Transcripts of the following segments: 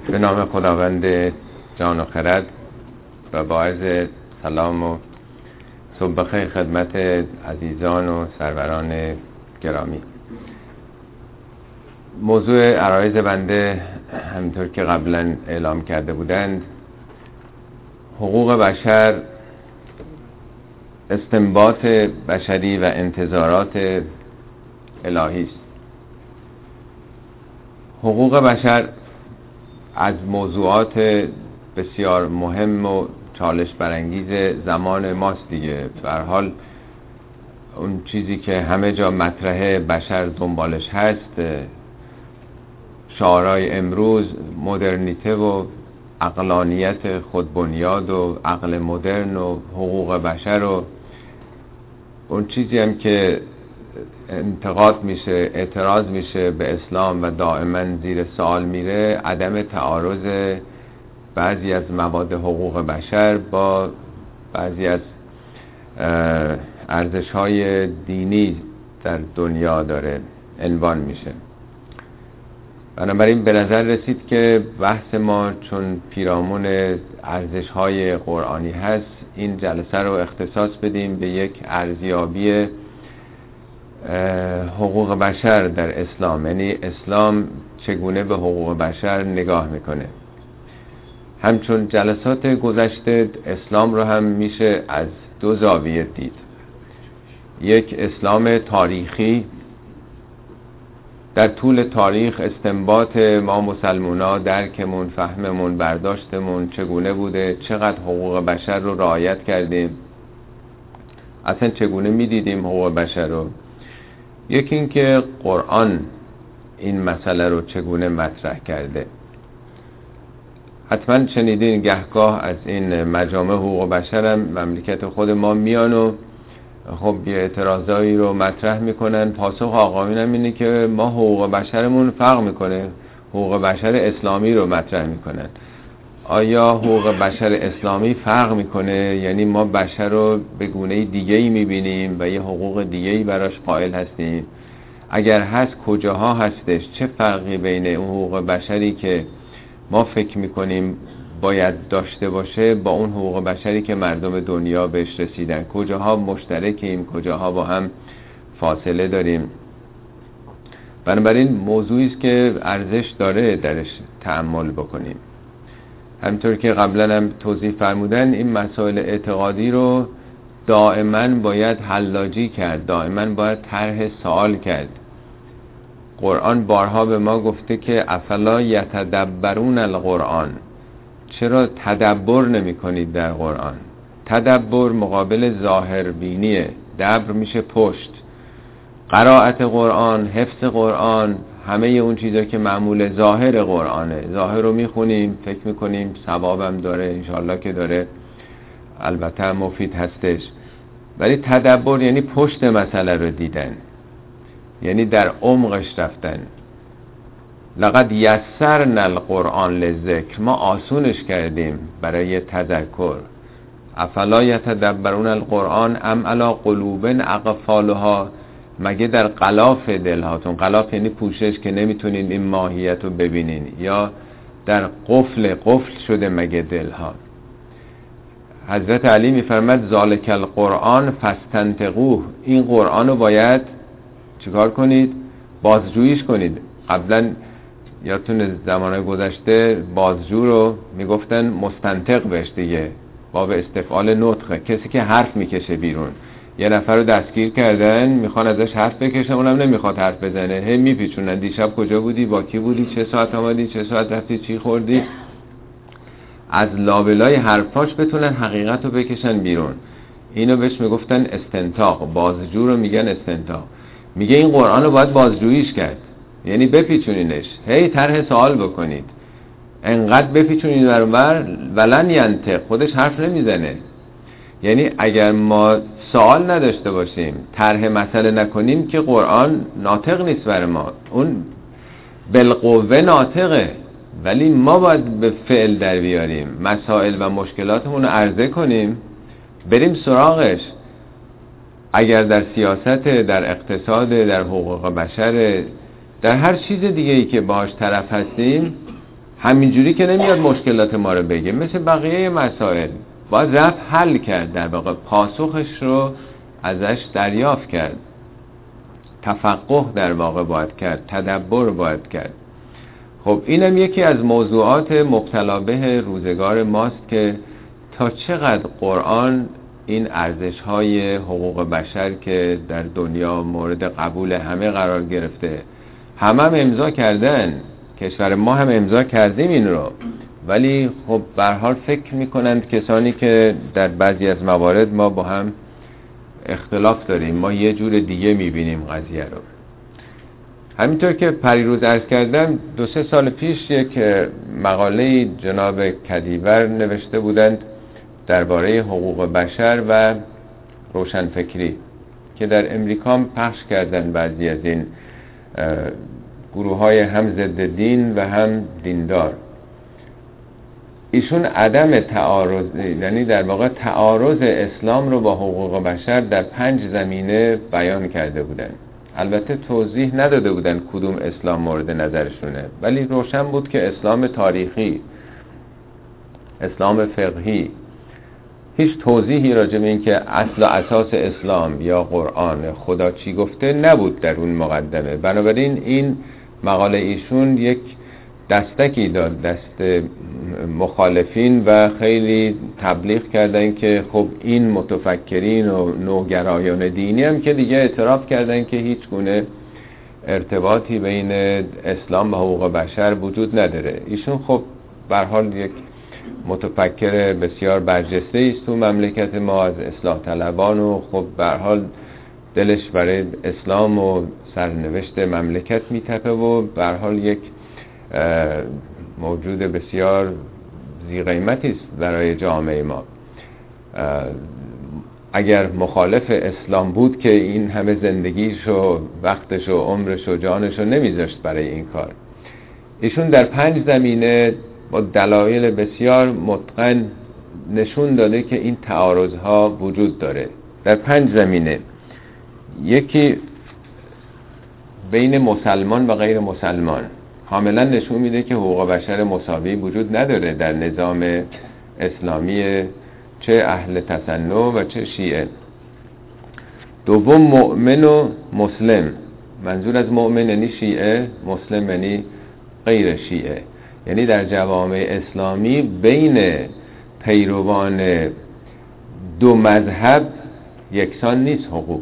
به نام خداوند جان و خرد و با عرض سلام و صبح بخیر خدمت عزیزان و سروران گرامی. موضوع عرایض بنده همینطور که قبلا اعلام کرده بودند، حقوق بشر، استنباط بشری و انتظارات الهی است. حقوق بشر از موضوعات بسیار مهم و چالش برانگیز زمان ماست دیگه. به هر حال اون چیزی که همه جا مطرحه بشر دنبالش هست، شعارهای امروز مدرنیته و عقلانیت خودبنیاد و عقل مدرن و حقوق بشر و اون چیزی هم که انتقاد میشه، اعتراض میشه به اسلام و دائما زیر سوال میره، عدم تعارض بعضی از مواد حقوق بشر با بعضی از ارزش‌های دینی در دنیا داره عنوان میشه. بنابراین به نظر رسید که بحث ما چون پیرامون ارزش‌های قرآنی هست، این جلسه رو اختصاص بدیم به یک ارزیابی حقوق بشر در اسلام، یعنی اسلام چگونه به حقوق بشر نگاه میکنه. همچون جلسات گذشته اسلام رو هم میشه از دو زاویه دید. یک اسلام تاریخی، در طول تاریخ استنباط ما مسلمونا، درکمون، فهممون، برداشتمون چگونه بوده، چقدر حقوق بشر رو رعایت کردیم، اصلا چگونه میدیدیم حقوق بشر رو. یکی این که قرآن این مسئله رو چگونه مطرح کرده. حتما شنیدین گهگاه از این مجامع حقوق بشر هم مملکت خود ما میان و خب یه اعتراضایی رو مطرح میکنن. پاسخ آقایون هم اینه که ما حقوق بشرمون فرق میکنه، حقوق بشر اسلامی رو مطرح میکنن. آیا حقوق بشر اسلامی فرق میکنه؟ یعنی ما بشر رو به گونه دیگه‌ای میبینیم و یه حقوق دیگه‌ای براش قائل هستیم؟ اگر هست کجاها هستش؟ چه فرقی بین اون حقوق بشری که ما فکر میکنیم باید داشته باشه با اون حقوق بشری که مردم دنیا بهش رسیدن؟ کجاها مشترکیم، کجاها با هم فاصله داریم؟ بنابراین موضوعی است که ارزش داره درش تأمل بکنیم. همطور که قبلا هم توضیح فرمودن، این مسائل اعتقادی رو دائما باید حلاجی کرد، دائما باید طرح سوال کرد. قرآن بارها به ما گفته که افلا یتدبرون القرآن، چرا تدبر نمی کنید در قرآن؟ تدبر مقابل ظاهر بینیه، دبر میشه پشت. قرائت قرآن، حفظ قرآن، همه اون چیزا که معمول ظاهر قرآنه، ظاهر رو میخونیم، فکر میکنیم ثوابم داره، انشالله که داره، البته مفید هستش. ولی تدبر یعنی پشت مسئله رو دیدن، یعنی در عمقش رفتن. لقد یسرنا القرآن للذکر، ما آسونش کردیم برای تذکر. افلا یتدبرون القرآن ام علی قلوب اقفالها، مگه در غلاف دلهاتون، غلاف یعنی پوشش که نمیتونین این ماهیت رو ببینین، یا در قفل شده مگه دلها؟ حضرت علی میفرماد ذالک القرآن فاستنطقوه، این قرآن رو باید چیکار کنید؟ بازجوییش کنید. قبلا یادتون زمانه گذشته بازجو رو میگفتن مستنطق بهش دیگه، باب استفعال نطقه، کسی که حرف میکشه بیرون. یه نفر رو دستگیر کردن، میخوان ازش حرف بکشن، اونم نمیخواد حرف بزنه، هی میپیچونن. دیشب کجا بودی، با کی بودی، چه ساعت آمدی، چه ساعت رفتی، چی خوردی؟ از لابلای حرفاش بتونن حقیقت رو بکشن بیرون. اینو بهش میگفتن استنطاق، بازجو رو میگن استنطاق. میگه این قرآن رو باید بازجوییش کرد، یعنی بپیچونینش، هی طرح سوال بکنید، انقدر بپیچونید برابر ولن ینطق، خودش حرف نمیزنه. یعنی اگر ما سوال نداشته باشیم، طرح مسئله نکنیم، که قرآن ناطق نیست برای ما. اون بالقوه ناطقه، ولی ما باید به فعل در بیاریم، مسائل و مشکلاتمون رو عرضه کنیم، بریم سراغش. اگر در سیاست، در اقتصاد، در حقوق بشر، در هر چیز دیگه‌ای که باهاش طرف هستیم، همینجوری که نمیاد مشکلات ما رو بگه، مثل بقیه مسائل باید رفت حل کرد، در واقع پاسخش رو ازش دریافت کرد، تفقه در واقع باید کرد، تدبر باید کرد. خب اینم یکی از موضوعات مبتلا به روزگار ماست که تا چقدر قرآن این ارزش‌های حقوق بشر که در دنیا مورد قبول همه قرار گرفته، همه هم امضا کردن، کشور ما هم امضا کردیم این رو، ولی خب به هر حال فکر میکنند کسانی که در بعضی از موارد ما با هم اختلاف داریم، ما یه جور دیگه میبینیم قضیه رو. همینطور که پریروز عرض کردم 2-3 سال پیش یک مقاله جناب کدیور نوشته بودند درباره حقوق بشر و روشنفکری که در امریکا هم پخش کردن بعضی از این گروه های هم ضد دین و هم دیندار. ایشون عدم تعارض، یعنی در واقع تعارض اسلام رو با حقوق بشر در 5 زمینه بیان کرده بودن. البته توضیح نداده بودن کدوم اسلام مورد نظرشونه، ولی روشن بود که اسلام تاریخی، اسلام فقهی، هیچ توضیحی راجع به این که اصل و اساس اسلام یا قرآن خدا چی گفته نبود در اون مقدمه. بنابراین این مقاله ایشون یک دستکی داد دست مخالفین و خیلی تبلیغ کردن که خب این متفکرین و نوگرایان دینی هم که دیگه اعتراف کردن که هیچ گونه ارتباطی بین اسلام و حقوق بشر وجود نداره. ایشون خب به هر حال یک متفکر بسیار برجسته است تو مملکت ما، از اصلاح طلبان، و خب به هر حال دلش برای اسلام و سرنوشت مملکت میتپه و به هر حال یک موجود بسیار ذی قیمتی است برای جامعه ما. اگر مخالف اسلام بود که این همه زندگیش و وقتش و عمرش و جانش رو نمیذاشت برای این کار. ایشون در 5 زمینه با دلایل بسیار متقن نشون داده که این تعارض‌ها وجود داره در 5 زمینه. یکی بین مسلمان و غیر مسلمان، کاملا نشون میده که حقوق بشر مساوی وجود نداره در نظام اسلامی، چه اهل تسنن و چه شیعه. دوم مؤمن و مسلم، منظور از مؤمن یعنی شیعه، مسلم یعنی غیر شیعه، یعنی در جوامع اسلامی بین پیروان 2 مذهب یکسان نیست حقوق.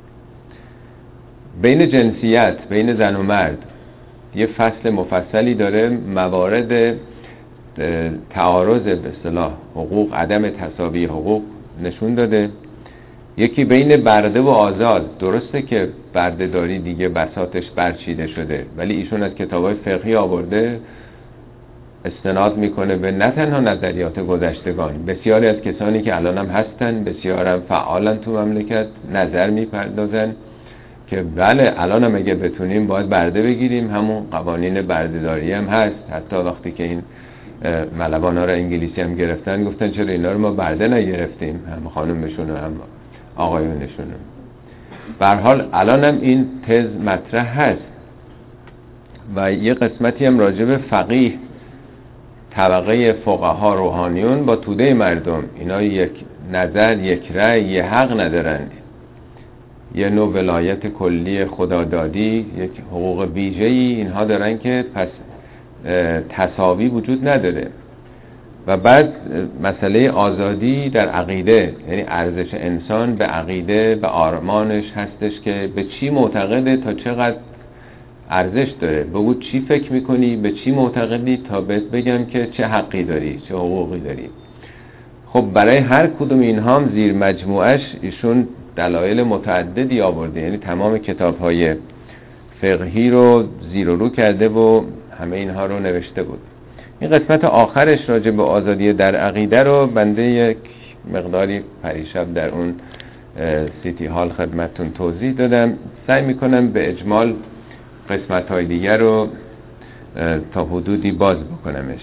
بین جنسیت، بین زن و مرد یه فصل مفصلی داره، موارد تعارض به اصطلاح حقوق، عدم تساوی حقوق نشون داده. یکی بین برده و آزاد، درسته که بردهداری دیگه بساطش برچیده شده، ولی ایشون از کتابای فقهی آورده استناد میکنه به نه تنها نظریات گذشتگان، بسیاری از کسانی که الان هم هستن، بسیار هم فعالن تو مملکت، نظر میپردازن که بله الان هم اگه بتونیم باید برده بگیریم، همون قوانین بردهداری هم هست. حتی وقتی که این ملوان ها رو انگلیسی هم گرفتن گفتن چرا اینا رو ما برده نگرفتیم، هم خانومشون و هم آقایونشون. به هر حال الان هم این تز مطرح هست و یه قسمتی هم راجع به فقیه، طبقه فقها روحانیون با توده مردم، اینا یک نظر، یک رأی، یه حق ندارن، یه نوع ولایت کلی خدادادی، یک حقوق ویژه‌ای اینها دارن که پس تساوی وجود نداره. و بعد مسئله آزادی در عقیده، یعنی ارزش انسان به عقیده و آرمانش هستش که به چی معتقده تا چقدر ارزش داره، بگو چی فکر میکنی، به چی معتقدی تا بهت بگم که چه حقی داری، چه حقوقی داری. خب برای هر کدوم اینها هم زیر مجموعش ایشون دلایل متعددی آورده، یعنی تمام کتاب‌های فقهی رو زیر و رو کرده و همه اینها رو نوشته بود. این قسمت آخرش راجع به آزادی در عقیده رو بنده یک مقداری پریشب در اون سیتی هال خدمتتون توضیح دادم. سعی میکنم به اجمال قسمت‌های دیگر رو تا حدودی باز بکنمش.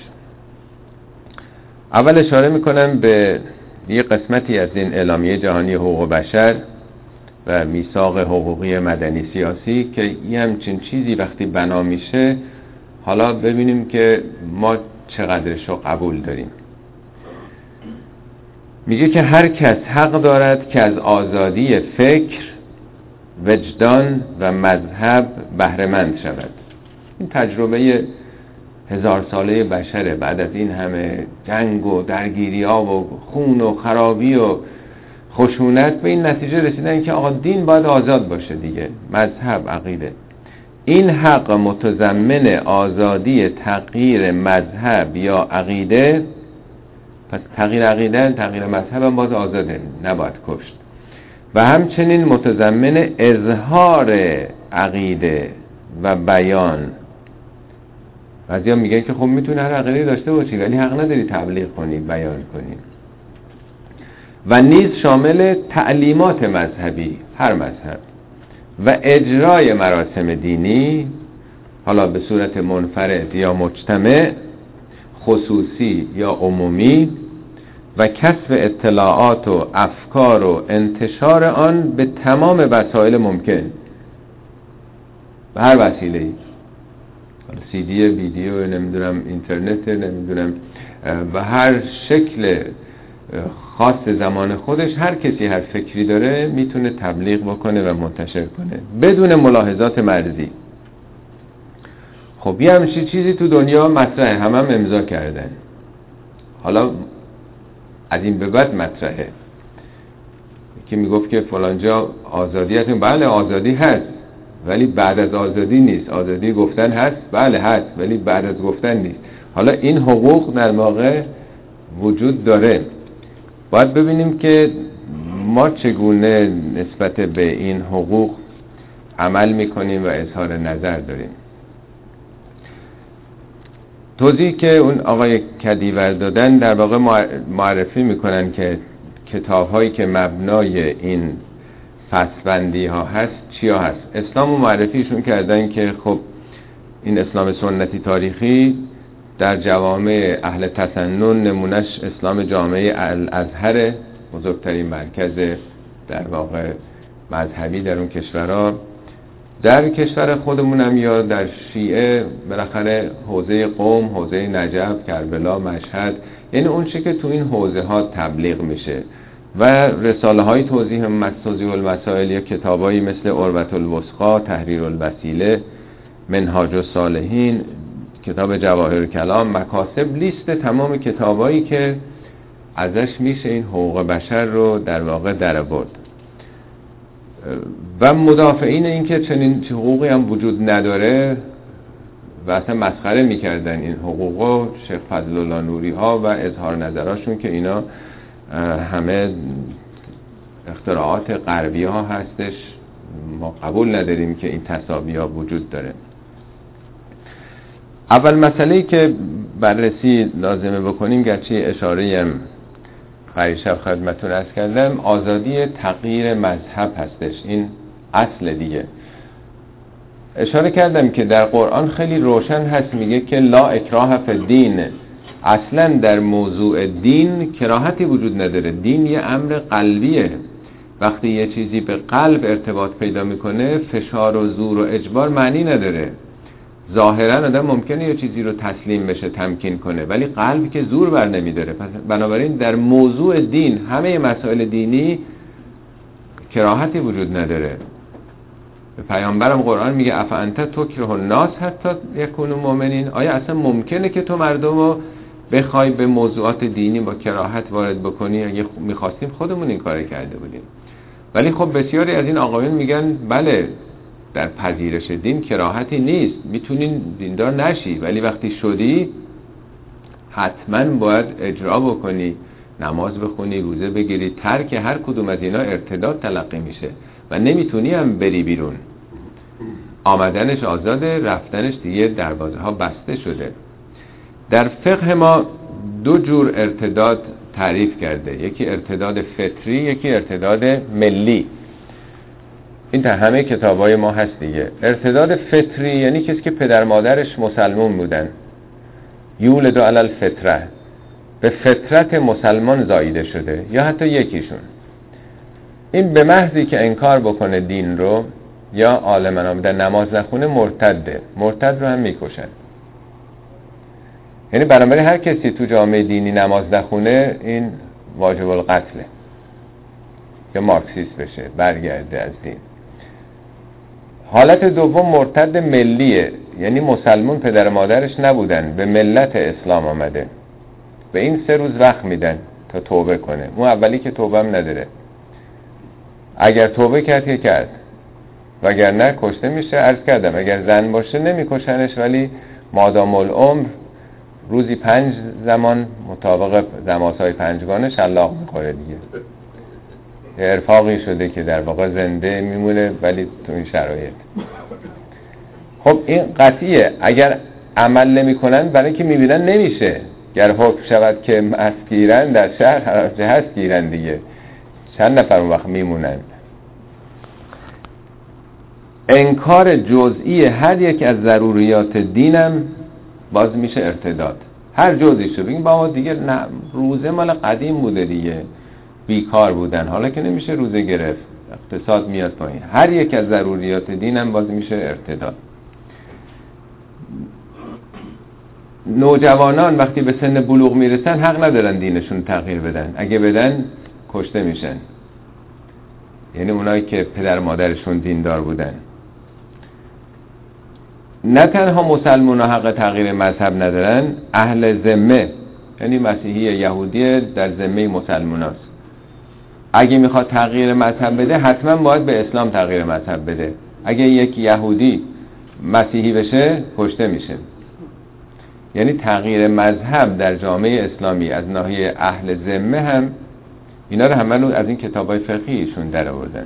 اول اشاره میکنم به یه قسمتی از این اعلامیه جهانی حقوق بشر و میثاق حقوقی مدنی سیاسی که یه همچین چیزی وقتی بنا میشه، حالا ببینیم که ما چقدرش رو قبول داریم. میگه که هر کس حق دارد که از آزادی فکر، وجدان و مذهب بهره‌مند شود. این تجربه 1000 ساله بشره. بعد از این همه جنگ و درگیری ها و خون و خرابی و خشونت به این نتیجه رسیدن که آقا دین باید آزاد باشه دیگه، مذهب، عقیده. این حق متضمن آزادی تغییر مذهب یا عقیده، پس تغییر عقیده، تغییر مذهب هم باز آزاده، نباید کشت. و همچنین متضمن اظهار عقیده و بیان. بعضیا میگن که خب میتونه هر عقیده داشته باشی ولی حق نداری تبلیغ کنی، بیان کنی. و نیز شامل تعلیمات مذهبی، هر مذهب، و اجرای مراسم دینی، حالا به صورت منفرد یا مجتمع، خصوصی یا عمومی، و کسب اطلاعات و افکار و انتشار آن به تمام وسایل ممکن، به هر وسیله‌ای، سی دی، ویدیو، نمیدونم اینترنت، نمیدونم و هر شکل خاص زمان خودش، هر کسی هر فکری داره میتونه تبلیغ بکنه و منتشر کنه بدون ملاحظات مرزی. خب یه همچین چیزی تو دنیا مطرحه، هم امضا کردن. حالا از این به بعد مطرحه که میگفت که فلانجا آزادی هست. بله آزادی هست ولی بعد از آزادی نیست. آزادی گفتن هست، بله هست، ولی بعد از گفتن نیست. حالا این حقوق در واقع وجود داره. باید ببینیم که ما چگونه نسبت به این حقوق عمل میکنیم و اظهار نظر داریم. توضیحی که اون آقای کدیور دادن در واقع معرفی میکنن که کتاب هایی که مبنای این فصل‌بندی ها هست چیا هست. اسلام رو معرفیشون کردن که خب این اسلام سنتی تاریخی در جوامع اهل تسنن نمونش اسلام جامعه الازهر، بزرگترین مرکز در واقع مذهبی در اون کشورها. در کشور خودمون هم یا در شیعه بالاخره حوزه قم، حوزه نجف، کربلا، مشهد، یعنی اون چه که تو این حوزه ها تبلیغ میشه و رساله های توضیح المسائل یا کتابایی مثل عروة الوثقی، تحریر الوسیله، منهاج الصالحین، کتاب جواهر کلام، مکاسب، لیست تمام کتابایی که ازش میشه این حقوق بشر رو در واقع درآورد. و مدافعین این که چنین حقوقی هم وجود نداره و اصلا مسخره میکردن این حقوقو، شیخ فضلالله نوری ها و اظهار نظراشون که اینا همه اختراعات غربی ها هستش، ما قبول نداریم که این تساوی ها وجود داره. اول مسئله‌ای که بررسی لازمه بکنیم، گرچه اشاره‌ای هم خیلی خدمتتون عرض کردم، آزادی تغییر مذهب هستش. این اصل دیگه. اشاره کردم که در قرآن خیلی روشن هست، میگه که لا اکراه فی الدین. اصلا در موضوع دین کراهتی وجود نداره. دین یه امر قلبیه. وقتی یه چیزی به قلب ارتباط پیدا میکنه، فشار و زور و اجبار معنی نداره. ظاهرا آدم ممکنه یه چیزی رو تسلیم بشه، تمکین کنه، ولی قلب که زور بر نمیداره. پس بنابراین در موضوع دین، همه مسائل دینی کراهتی وجود نداره. به پیامبرم قرآن میگه افانت تکره الناس حتی یکونوا مؤمنین. آیا اصلا ممکنه که تو مردم رو بخوای به موضوعات دینی با کراهت وارد بکنی؟ اگه میخواستیم خودمون این کار کرده بودیم. ولی خب بسیاری از این آقایون میگن بله در پذیرش دین کراهتی نیست، میتونین دیندار نشی، ولی وقتی شدی حتما باید اجرا بکنی، نماز بخونی، روزه بگیری. ترک هر کدوم از اینا ارتداد تلقی میشه و نمیتونی هم بری بیرون. آمدنش آزاده، رفتنش دیگه دروازه ها بسته شده. در فقه ما دو جور ارتداد تعریف کرده، یکی ارتداد فطری، یکی ارتداد ملی. این در همه کتابای ما هست دیگه. ارتداد فطری یعنی کسی که پدر مادرش مسلمان بودن، یولد علی الفطره، به فطرت مسلمان زاییده شده، یا حتی یکیشون. این به محضی که انکار بکنه دین رو یا عالماً در نماز نخونه مرتده. مرتد رو هم میکشن. یعنی بنابراین هر کسی تو جامعه دینی نماز نخونه این واجب القتله یا مارکسیست بشه، برگرده از دین. حالت دوم مرتد ملیه، یعنی مسلمون پدر مادرش نبودن، به ملت اسلام آمده، به این 3 روز وقت میدن تا توبه کنه. اون اولی که توبه هم نداره، اگر توبه کرد که کرد، وگر نه کشته میشه. عرض کردم اگر زن باشه نمیکشنش، ولی مادام العمر روزی 5 زمان مطابق نمازهای 5گانه شلاق میخوره دیگه. ارفاقی شده که در واقع زنده میمونه ولی تو این شرایط. خب این قطعیه. اگر عمل نمیکنن برای اینکه میبینن نمیشه، گر حکم شود که مست گیرن در شهر هر هست گیرن دیگه، چند نفر اون وقت میمونن. انکار جزئی هر یک از ضروریات دینم باز میشه ارتداد. هر جزئی شو بگیم بابا دیگه نه، روزه مال قدیم بوده دیگه، بیکار بودن، حالا که نمیشه روزه گرفت، اقتصاد میاد پایین. هر یک از ضروریات دینم باز میشه ارتداد. نوجوانان وقتی به سن بلوغ میرسن حق ندارن دینشون تغییر بدن، اگه بدن کشته میشن. یعنی اونایی که پدر مادرشون دیندار بودن. نه تنها مسلمان ها حق تغییر مذهب ندارن، اهل ذمه یعنی مسیحی یهودی در ذمه مسلمان هست. اگه میخواد تغییر مذهب بده حتما باید به اسلام تغییر مذهب بده. اگه یک یهودی مسیحی بشه کشته میشه. یعنی تغییر مذهب در جامعه اسلامی از ناحیه اهل ذمه هم اینا رو همه از این کتابای فقهیشون در آوردن.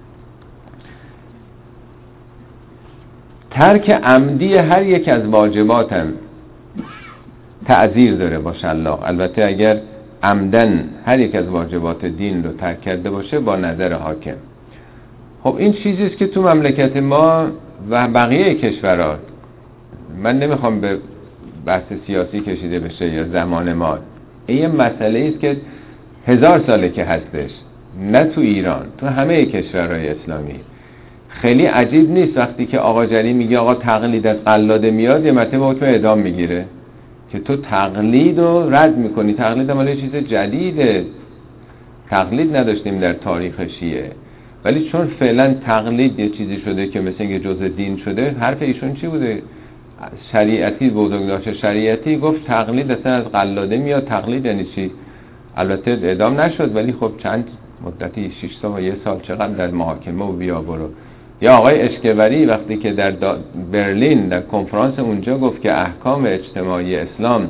ترک عمدی هر یک از واجبات هم تعزیر داره با شلاق. البته اگر عمدن هر یک از واجبات دین رو ترک کرده باشه با نظر حاکم. خب این چیزیست که تو مملکت ما و بقیه کشورها، من نمیخوام به بحث سیاسی کشیده بشه یا زمان ما، این مسئله است که 1000 ساله که هستش، نه تو ایران، تو همه کشورهای اسلامی. خیلی عجیب نیست وقتی که آقا جلی میگه آقا تقلید از قلاده میاد، یه مرتبه حکم اعدام میگیره که تو تقلید رو رد میکنی. تقلید هم چیز جدیده، تقلید نداشتیم در تاریخ شیعه، ولی چون فعلا تقلید یه چیزی شده که مثل اینکه جزء دین شده. حرف ایشون چی بوده؟ شریعتی، بزرگداشت شریعتی گفت تقلید اصلا از قلاده میاد. تقلید یعنی چی؟ البته اعدام نشد ولی خب چند مدتی 6 سال و 1 سال چقدر در محاکمه و بیا برو. یا آقای اشکوری وقتی که در برلین در کنفرانس اونجا گفت که احکام اجتماعی اسلام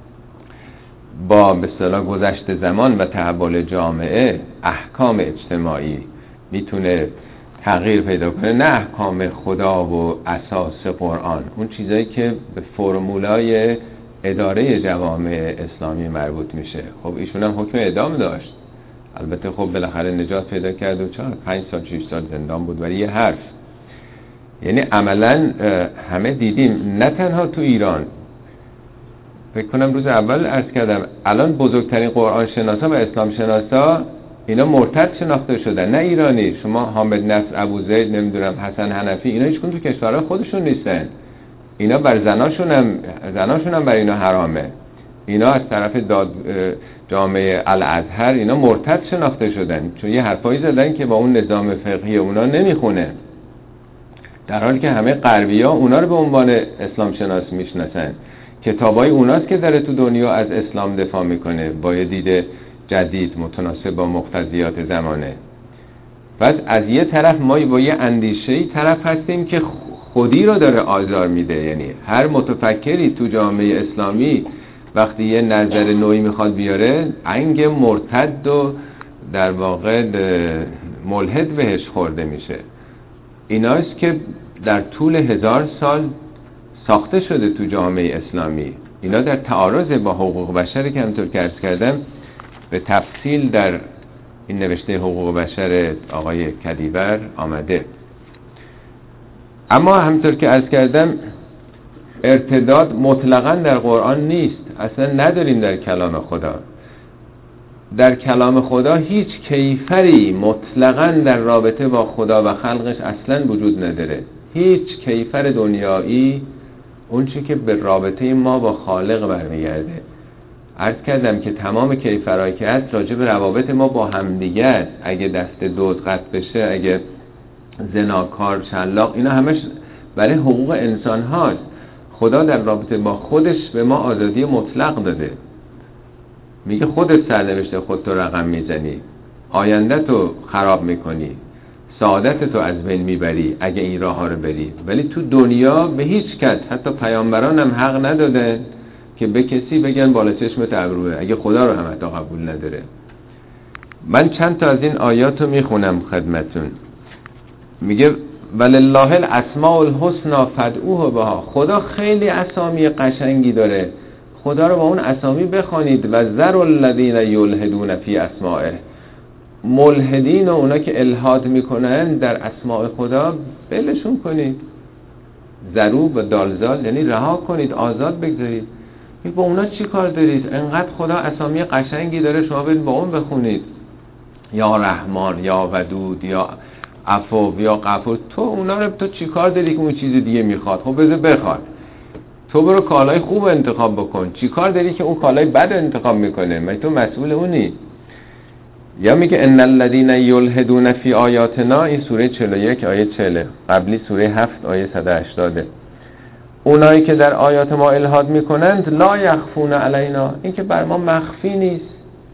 با به اصطلاح گذشت زمان و تحول جامعه، احکام اجتماعی میتونه تغییر پیدا کنه، نه احکام خدا و اساس قرآن، اون چیزایی که به فرمولای اداره جوامع اسلامی مربوط میشه. خب ایشون هم حکم اعدام داشت، البته خب بالاخره نجات پیدا کرد و 5 سال 6 سال زندان بود، ولی یه حرف. یعنی عملا همه دیدیم، نه تنها تو ایران. فکر کنم روز اول عرض کردم الان بزرگترین قرآن شناسا و اسلام شناسا اینا مرتد شناخته شدن، نه ایرانی. شما حامد نصر ابوزید، نمیدونم حسن حنفی، اینا هیچ کدوم تو کشورهای خودشون نیستن. اینا بر زناشون هم بر اینا حرامه. اینا از طرف جامعه الازهر اینا مرتد شناخته شدن، چون یه حرفایی زدن که با اون نظام فقهی اونا نمیخونه، در حالی که همه غربی‌ها اونا رو به عنوان اسلام شناس میشناسن. کتابای اوناست که داره تو دنیا از اسلام دفاع میکنه با یه دید جدید متناسب با مقتضیات زمانه. پس از یه طرف ما با یه اندیشه‌ای طرف هستیم که خودی رو داره آزار میده. یعنی هر متفکری تو جامعه اسلامی وقتی یه نظر نوعی میخواد بیاره، انگ مرتد و در واقع ملحد بهش خورده میشه. ایناست که در طول 1000 سال ساخته شده تو جامعه اسلامی. اینا در تعارض با حقوق بشر که همونطور که عرض کردم به تفصیل در این نوشته حقوق بشر آقای کدیور آمده. اما همونطور که عرض کردم ارتداد مطلقاً در قرآن نیست، اصلا نداریم در کلام خدا. در کلام خدا هیچ کیفری مطلقاً در رابطه با خدا و خلقش اصلا وجود نداره. هیچ کیفر دنیایی اون چی که به رابطه ما با خالق برمیگرده. عرض کردم که تمام کیفرایی که هست راجع به روابط ما با همدیگه است. اگه دست دزد قطع بشه، اگه زناکار، شلاق، اینا همش برای حقوق انسان هاست. خدا در رابطه با خودش به ما آزادی مطلق داده. میگه خودت سرنوشت خودتو رقم میزنی، آینده تو خراب میکنی، سعادت تو از بین میبری اگه این راه ها رو بری. ولی تو دنیا به هیچ کس، حتی پیامبران هم حق ندادن که به کسی بگن بالا چشمت ابروه اگه خدا رو هم حتی قبول نداره. من چند تا از این آیات رو میخونم خدمتون. میگه ولله الاسماء الحسنی فادعوه بها. خدا خیلی اسامی قشنگی داره، خدا رو با اون اسامی بخوانید. و ذر الذین یلحدون فی اسمائه. ملحدین و اونا که الحاد میکنن در اسماء خدا بلشون کنید. ذرو و دالزال یعنی رها کنید، آزاد بگذارید. با اونا چی کار دارید؟ انقدر خدا اسامی قشنگی داره، شما برید با اون بخونید. یا رحمان، یا ودود، یا عفو، یا غفور. تو اونا رو تو چی کار داری که اون چیز دیگه میخواد؟ خب بذار بخواد. تو برو کالای خوب انتخاب بکن. چی کار داری که اون کالای بد انتخاب میکنه؟ مگه تو مسئول اونی؟ یا میگه ان الذين يلحدون فی آیاتنا، این سوره 41 آیه 40، قبلی سوره 7 آیه 180. اونایی که در آیات ما الحاد میکنند لا یخفون علینا، این که بر ما مخفی نیست.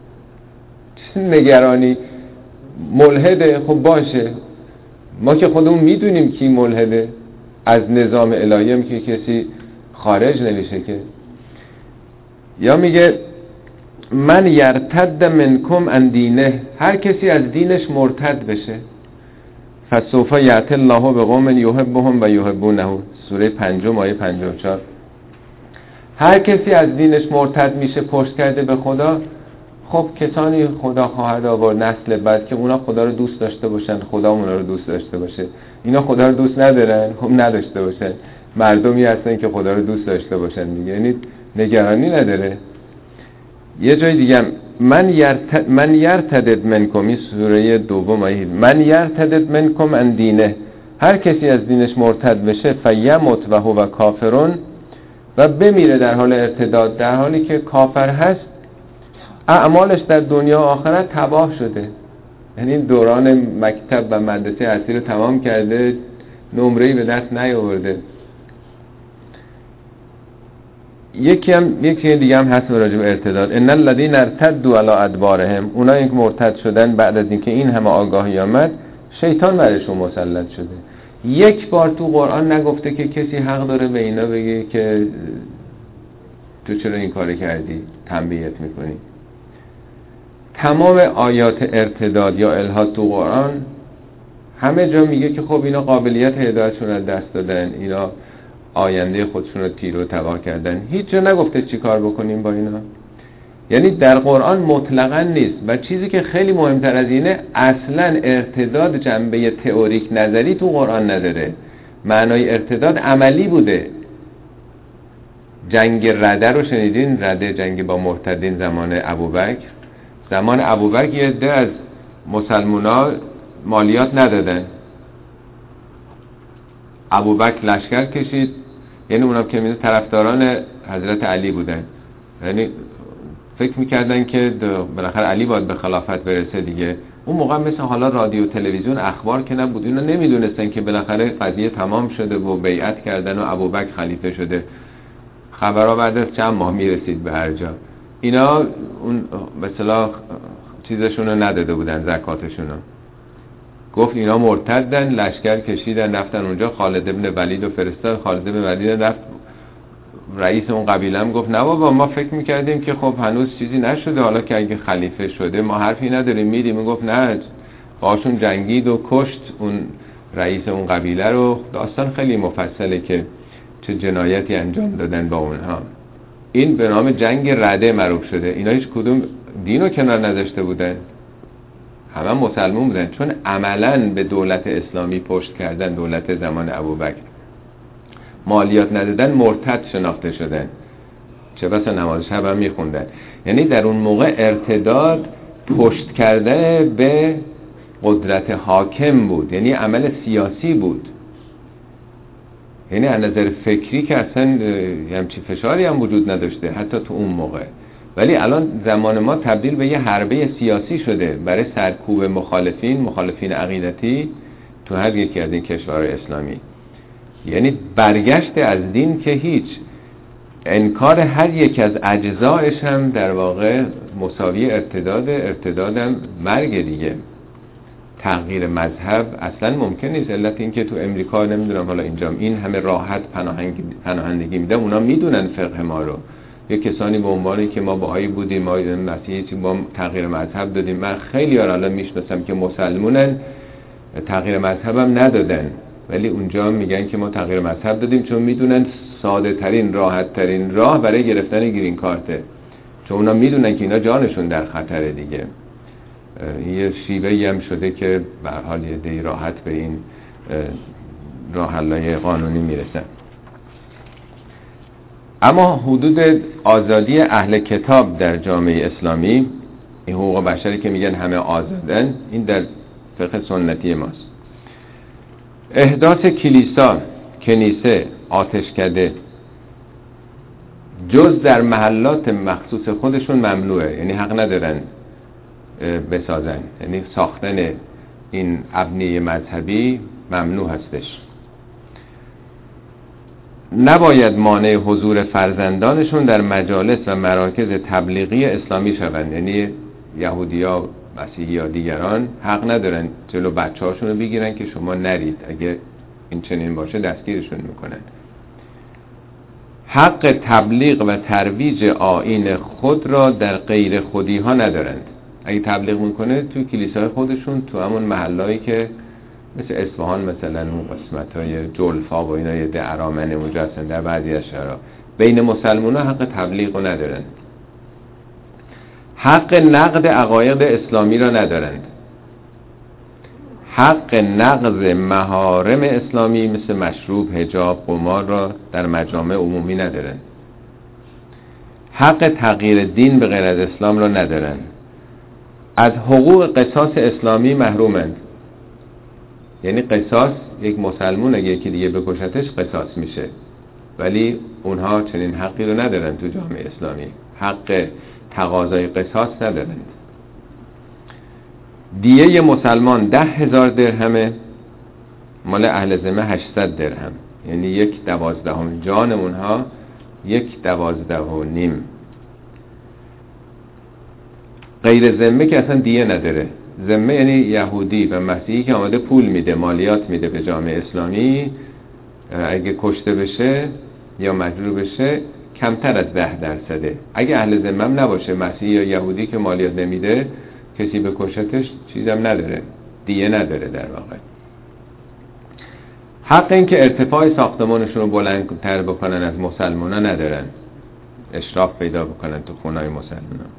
نگرانی ملحده، خب باشه، ما که خودمون میدونیم کی ملحده. از نظام الهی هم که کسی خارج نمیشه که. یا میگه من یرتد منکم عن دینه، هر کسی از دینش مرتد بشه فسوف یأتی الله بقوم یحبهم و یحبونه، سوره 5 آیه 54. هر کسی از دینش مرتد میشه، پشت کرده به خدا، خب کسانی خدا خواهد آورد نسل بعد که اونا خدا رو دوست داشته باشن، خدا اونا رو دوست داشته باشه. اینا خدا رو دوست ندارن، خب نداشته باشن. مردمی هستن که خدا رو دوست داشته باشن دیگه، یعنی نگرانی نداره. یه جای دیگه هم من یرتد منکم، این سوره 2 آیه، من یرتد منکم عن دینه، هر کسی از دینش مرتد بشه فیمت و هو کافرون، و بمیره در حال ارتداد، در حالی که کافر هست، اعمالش در دنیا و آخرت تباه شده. یعنی دوران مکتب و مدرسه اصلی رو تمام کرده، نمره‌ای به دست نیاورده. یکی دیگه هم هست راجع به ارتداد. ان الذين ارتدوا علی ادبارهم، اونایی که مرتد شدن بعد از اینکه این همه آگاهی آمد، شیطان برشون مسلط شده. یک بار تو قرآن نگفته که کسی حق داره به اینا بگه که تو چرا این کار کردی، تنبیهت میکنی. تمام آیات ارتداد یا الحاد تو قرآن همه جا میگه که خب اینا قابلیت هدایتشون از دست دادن، اینا آینده خودشون رو تیر و تباه کردن. هیچ جا نگفته چی کار بکنیم با اینا. یعنی در قرآن مطلقاً نیست. و چیزی که خیلی مهمتر از اینه، اصلاً ارتداد جنبه تئوریک نظری تو قرآن نداره. معنای ارتداد عملی بوده. جنگ رده رو شنیدین؟ رده جنگ با مرتدین زمان ابوبکر. زمان ابوبکر یه عده از مسلمونا مالیات ندادن، ابوبکر لشکر کشید، یعنی اونم که میده طرفداران حضرت علی بودن، یعنی فکر میکردن که بالاخره علی باید به خلافت برسه دیگه. اون موقع مثل حالا رادیو تلویزیون اخبار که نبود، اینا نمیدونستن که بالاخره قضیه تمام شده و بیعت کردن و ابوبکر خلیفه شده. خبرها بعد از چند ماه میرسید به هر جا. اینا اون به اصطلاح چیزشون رو نداده بودن، زکاتشون رو. گفت اینا مرتدن، لشکر کشیدن رفتن اونجا. خالد ابن ولید و فرستاد. خالد ابن ولید رفت، رئیس اون قبیله هم گفت نه بابا، ما فکر میکردیم که خب هنوز چیزی نشده، حالا که اگه خلیفه شده ما حرفی نداریم میریم. گفت نه، باشون جنگید و کشت اون رئیس اون قبیله رو. داستان خیلی مفصله که چه جنایتی انجام دادن با اونها. این به نام جنگ رده معروف شده. اینا هیچ کدوم دینو کنار نذاشته بودن، همه مسلمون بودن، چون عملاً به دولت اسلامی پشت کردن. دولت زمان ابوبکر مالیات ندادن، مرتد شناخته شدن، چه بسا نماز شب هم میخوندن. یعنی در اون موقع ارتداد پشت کردن به قدرت حاکم بود، یعنی عمل سیاسی بود. یعنی از نظر فکری که اصلا همچین فشاری هم وجود نداشته حتی تو اون موقع، ولی الان زمان ما تبدیل به یه حربه سیاسی شده برای سرکوب مخالفین عقیدتی تو هر یکی از این کشورهای اسلامی. یعنی برگشت از دین که هیچ، انکار هر یک از اجزایش هم در واقع مساوی ارتدادم مرگ دیگه. تغییر مذهب اصلا ممکن نیست. علت این که تو امریکا نمیدونم حالا اینجا این همه راحت پناهندگی میدن، اونا میدونن فقه ما رو. یه کسانی به عنوانی که ما باهایی بودیم، ما مسیحی با تغییر مذهب دادیم. من خیلی الان میشناسم که مسلمونن تغییر مذهب هم ندادن، ولی اونجا میگن که ما تغییر مذهب دادیم چون میدونن ساده ترین راحت ترین راه برای گرفتن گرین کارته، چون اونا میدونن که اینا جانشون در خطره دیگه. یه شیوهی هم شده که به هر حال یه دی راحت به این راه حل‌های قانونی میرسن. اما حدود آزادی اهل کتاب در جامعه اسلامی، این حقوق بشری که میگن همه آزادن، این در فقه سنتی ماست. احداث کنیسه، آتشکده جز در محلات مخصوص خودشون ممنوعه، یعنی حق ندارن بسازن. یعنی ساختن این ابنیه مذهبی ممنوع هستش. نباید مانع حضور فرزندانشون در مجالس و مراکز تبلیغی اسلامی شوند. یعنی یهودی‌ها، مسیحی‌ها، دیگران حق ندارن جلو بچه‌هاشون رو بگیرن که شما نرید، اگه این چنین باشه دستگیرشون میکنن. حق تبلیغ و ترویج آیین خود را در غیر خودی ها ندارند. اگه تبلیغ میکنه تو کلیسای خودشون، تو همون محلهایی که مثل اصفهان مثلا اون قسمت‌های جلفا و اینا، یه ده ارامنه اونجا هستن در بعضی از شهرها، بین مسلمان ها حق تبلیغ رو ندارند. حق نقد عقاید اسلامی را ندارند. حق نقض محارم اسلامی مثل مشروب، حجاب، قمار را در مجامع عمومی ندارند. حق تغییر دین به غیر از اسلام را ندارند. از حقوق قصاص اسلامی محرومند. یعنی قصاص، یک مسلمون اگه یکی دیگه بکشتش قصاص میشه، ولی اونها چنین حقی رو ندارن تو جامعه اسلامی. حق تقاضای قصاص ندارند. دیه مسلمان 10,000 درهمه، مال اهل ذمه 800 درهم، یعنی 1/12 جان اونها 1/12.5. غیر ذمه که اصلا دیه نداره. ذمه یعنی یهودی و مسیحی که آمده پول میده، مالیات میده به جامعه اسلامی، اگه کشته بشه یا مجروح بشه کمتر از 10%. اگه اهل ذمه هم نباشه، مسیحی یا یهودی که مالیات نمیده، کسی به کشتش چیزم نداره، دیه نداره در واقع. حق این که ارتفاع ساختمانشون رو بلندتر بکنن از مسلمان ها ندارن، اشراف پیدا بکنن تو خونه‌های مسلمان ها.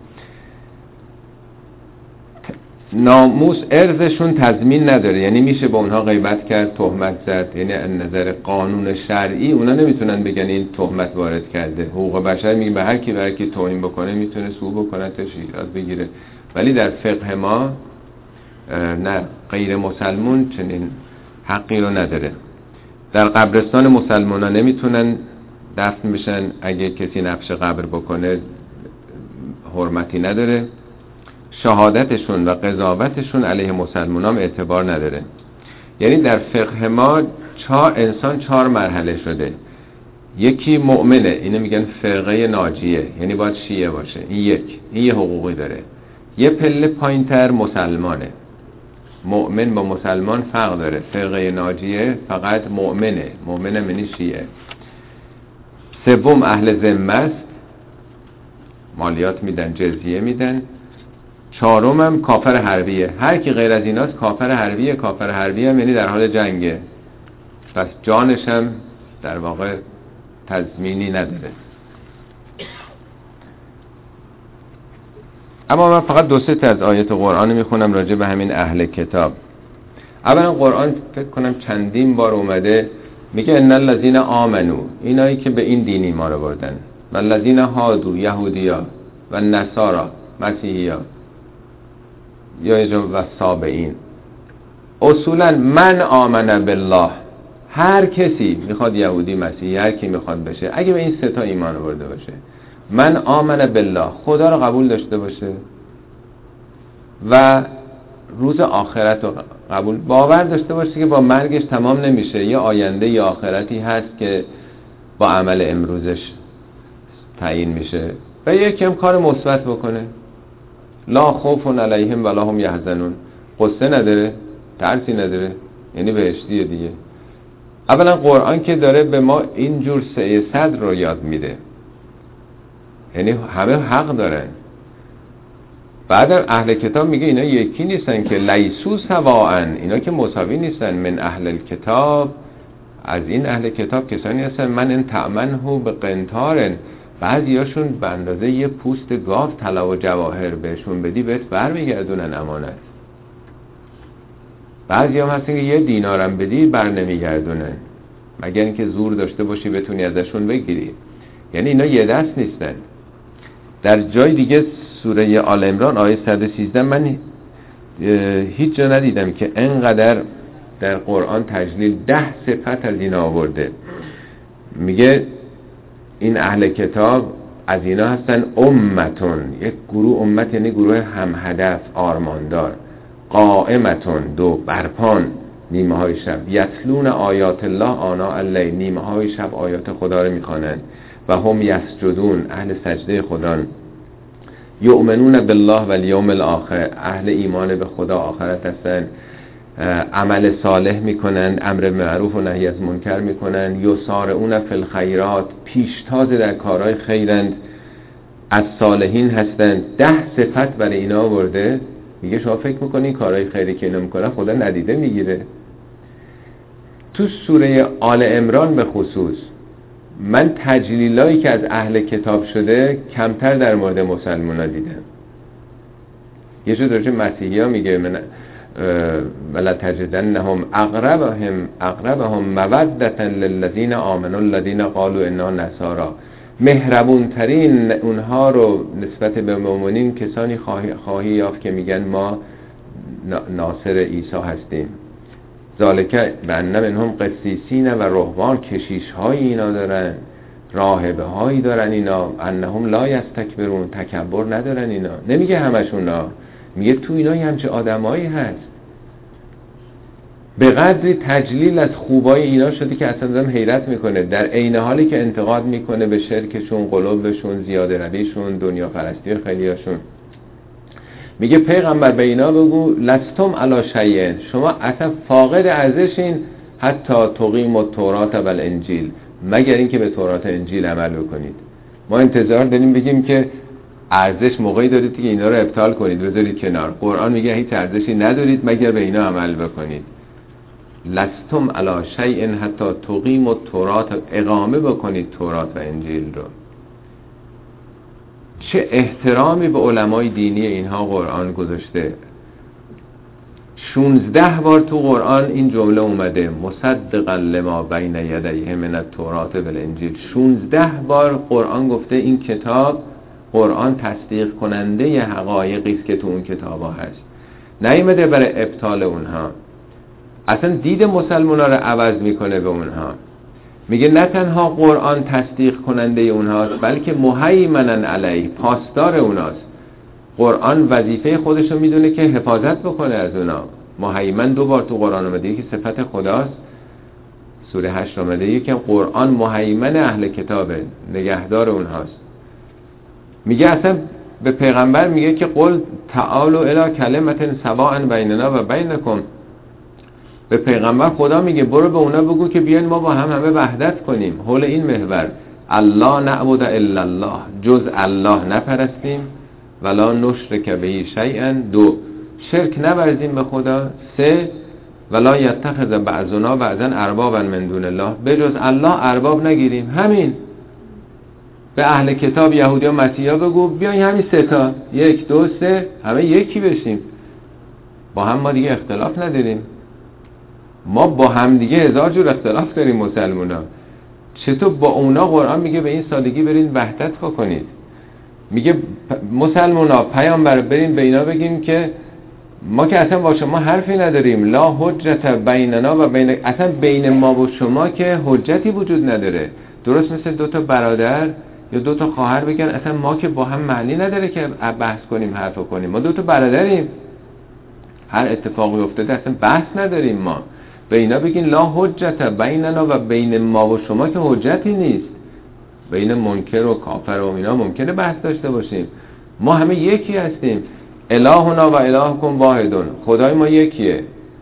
ناموس ارزشون تضمین نداره، یعنی میشه با اونها غیبت کرد، تهمت زد، یعنی از نظر قانون شرعی اونا نمیتونن بگن این تهمت وارد کرده. حقوق بشر میگه به هر کی توهین بکنه میتونه سو بکنه، تشهیرات بگیره، ولی در فقه ما نه، غیر مسلمون چنین حقی رو نداره. در قبرستان مسلمان ها نمیتونن دفن بشن، اگه کسی نقش قبر بکنه حرمتی نداره. شهادتشون و قضاوتشون علیه مسلمان هم اعتبار نداره. یعنی در فقه ما انسان 4 مرحله شده. یکی مؤمنه، اینو میگن فرقه ناجیه، یعنی باید شیعه باشه. این یه حقوقی داره. یه پله پایین‌تر مسلمانه. مؤمن با مسلمان فرق داره. فرقه ناجیه فقط مؤمنه یعنی شیعه. سوم اهل ذمه است، مالیات میدن، جزیه میدن. 4م هم کافر حربیه. هر کی غیر از ایناست کافر حربیه. کافر حربی هم یعنی در حال جنگه، پس جانش هم در واقع تضمینی نداره. اما من فقط 2-3 تا از آیات قرآن میخونم راجع به همین اهل کتاب. اولا قرآن فکر کنم چندین بار اومده میگه ان الذين آمنو، اینایی که به این دین ایمان آوردن، و الذين هادو، یهودیا، و نصارا، مسیحیا، یا و سابعین. اصولا من آمن بالله، هر کسی میخواد یهودی مسیحی هر کی میخواد بشه، اگه به این سه تا ایمان آورده باشه، من آمن بالله، خدا رو قبول داشته باشه و روز آخرت رو قبول باور داشته باشه که با مرگش تمام نمیشه، یه آینده یا آخرتی هست که با عمل امروزش تعیین میشه و یکم کار مثبت بکنه، لا خوف علیهم ولا هم یحزنون، قصه نداره، ترسی نداره، یعنی بهشتیه دیگه. اولا قرآن که داره به ما اینجور صدر رو یاد میده، یعنی همه حق دارن. بعد اهل کتاب میگه اینا یکی نیستن که لیسو سواء، اینا که مساوی نیستن. من اهل الکتاب، از این اهل کتاب کسانی هستن من ان تأمنه به قنطار، بعضیاشون به اندازه یه پوست گاو طلا و جواهر بهشون بدی بهت برمیگردونن امانت، بعضی هم هستن که یه دینارم بدی بر نمیگردونن مگر اینکه زور داشته باشی بتونی ازشون بگیری. یعنی اینا یه دست نیستن. در جای دیگه سوره آل عمران آیه 113 من هیچ جا ندیدم که انقدر در قرآن تجلیل 10 صفت از اینا آورده. میگه این اهل کتاب از اینا هستن امتون، یک گروه، امت یعنی گروه هم هدف آرماندار، قائمتون، دو برپان نیمه های شب، یتلون آیات الله آناء اللیل، نیمه های شب آیات خدا رو میخوانند، و هم یسجدون، اهل سجده خدان، یؤمنون بالله و الیوم الاخر، اهل ایمان به خدا آخرت هستن، عمل صالح میکنن، امر معروف و نهی از منکر میکنن، یسارعون فی الخیرات، پیشتاز در کارهای خیرند، از صالحین هستند. 10 صفت برای اینا آورده. میگه شما فکر میکنین کارهای خیری که اینا میکنن خدا ندیده میگیره؟ تو سوره آل عمران به خصوص من تجلیلایی که از اهل کتاب شده کمتر در مورد مسلمان ها دیدم. یه جور درجه مسیحی ها میگه من ولا تجدنهم اقربهم مودة للذین آمنوا الذین قالوا انا نصارى، مهربون ترین اونها رو نسبت به مؤمنین کسانی خواهی یافت که میگن ما ناصر عیسی هستیم. ذالک بأن منهم قسیسین و رهبان، کشیش های اینا دارن، راهبه هایی دارن اینا، انهم لا یستکبرون، تکبر ندارن اینا. نمیگه همشون ها، میگه تو اینا همچه آدمایی هست. به قدری تجلیل از خوبای اینا شده که اصلا دارم حیرت میکنه، در عین حالی که انتقاد میکنه به شرکشون، قلوبشون، زیاده رویشون، دنیا پرستی خیلیاشون. میگه پیغمبر به اینا بگو لستم علی شیء، شما اصلا فاقد ارزشین، حتی تقیم التوراة و الانجیل، مگر اینکه به تورات انجیل عمل بکنید. ما انتظار داریم بگیم که ارزش موقعی دارید که اینا رو ابطال کنید، بذارید کنار. قرآن میگه هیچ ارزشی ندارید مگر به اینا عمل بکنید. لستم علی شیء حتی تقیم التوراة، اقامه بکنید تورات و انجیل رو. چه احترامی به علمای دینی اینها قرآن گذاشته. 16 بار تو قرآن این جمله اومده، مصدقا لما بین یدیه من التوراة والانجیل. 16 بار قرآن گفته این کتاب، قرآن تصدیق کننده ی حقایقی است که تو اون کتابا هست، نیامده برای ابطال اونها. اصلا دید مسلمانا رو عوض میکنه به اونها. میگه نه تنها قرآن تصدیق کننده اونهاست، بلکه مهیمنن علیه، پاسدار اوناست. قرآن وظیفه خودشو میدونه که حفاظت بکنه از اونا. مهیمن 2 بار تو قرآن اومده، یکی صفت خداست، سوره 8 اومده، یکی قرآن مهیمن اهل کتابه، نگهدار اونهاست. میگه اصلا به پیغمبر میگه که قل تعالوا الی کلمة سواء بیننا و بینکم. به پیغمبر خدا میگه برو به اونا بگو که بیاین ما با همه وحدت کنیم حول این محور، الله نعبد الا الله، جز الله نپرستیم، ولا نشرک به شیئا، 2 شرک نورزیم به خدا، 3 ولا یتخذ بعضنا بعضا اربابا من دون الله، به جز الله ارباب نگیریم. همین. به اهل کتاب یهودی و مسیحی ها بگو بیاین همین 3 تا 1 2 3 همه یکی بشیم، با هم ما دیگه اختلاف نداریم. ما با هم دیگه 1000 جور اختلاف داریم مسلمونا، چطور با اونا قرآن میگه به این سادگی برین وحدت بکنید. میگه مسلمونا پیامبر برین به اینا بگیم که ما که اصلا با شما حرفی نداریم. لا حجت بیننا و بین، اصلا بین ما و شما که حجتی وجود نداره. درست مثل دو تا برادر یا دو تا خواهر بگن اصلا ما که با هم معنی نداره که بحث کنیم، حرف کنیم. ما دو تا برادریم، هر اتفاقی افتاده اصلا بحث نداریم. ما به اینا بگین لا حجت بیننا و بین ما و شما که حجتی نیست. بین منکر و کافر و اینا ممکنه بحث داشته باشیم. ما همه یکی هستیم. الهنا و الهکم واحدون، خدای ما یکیه.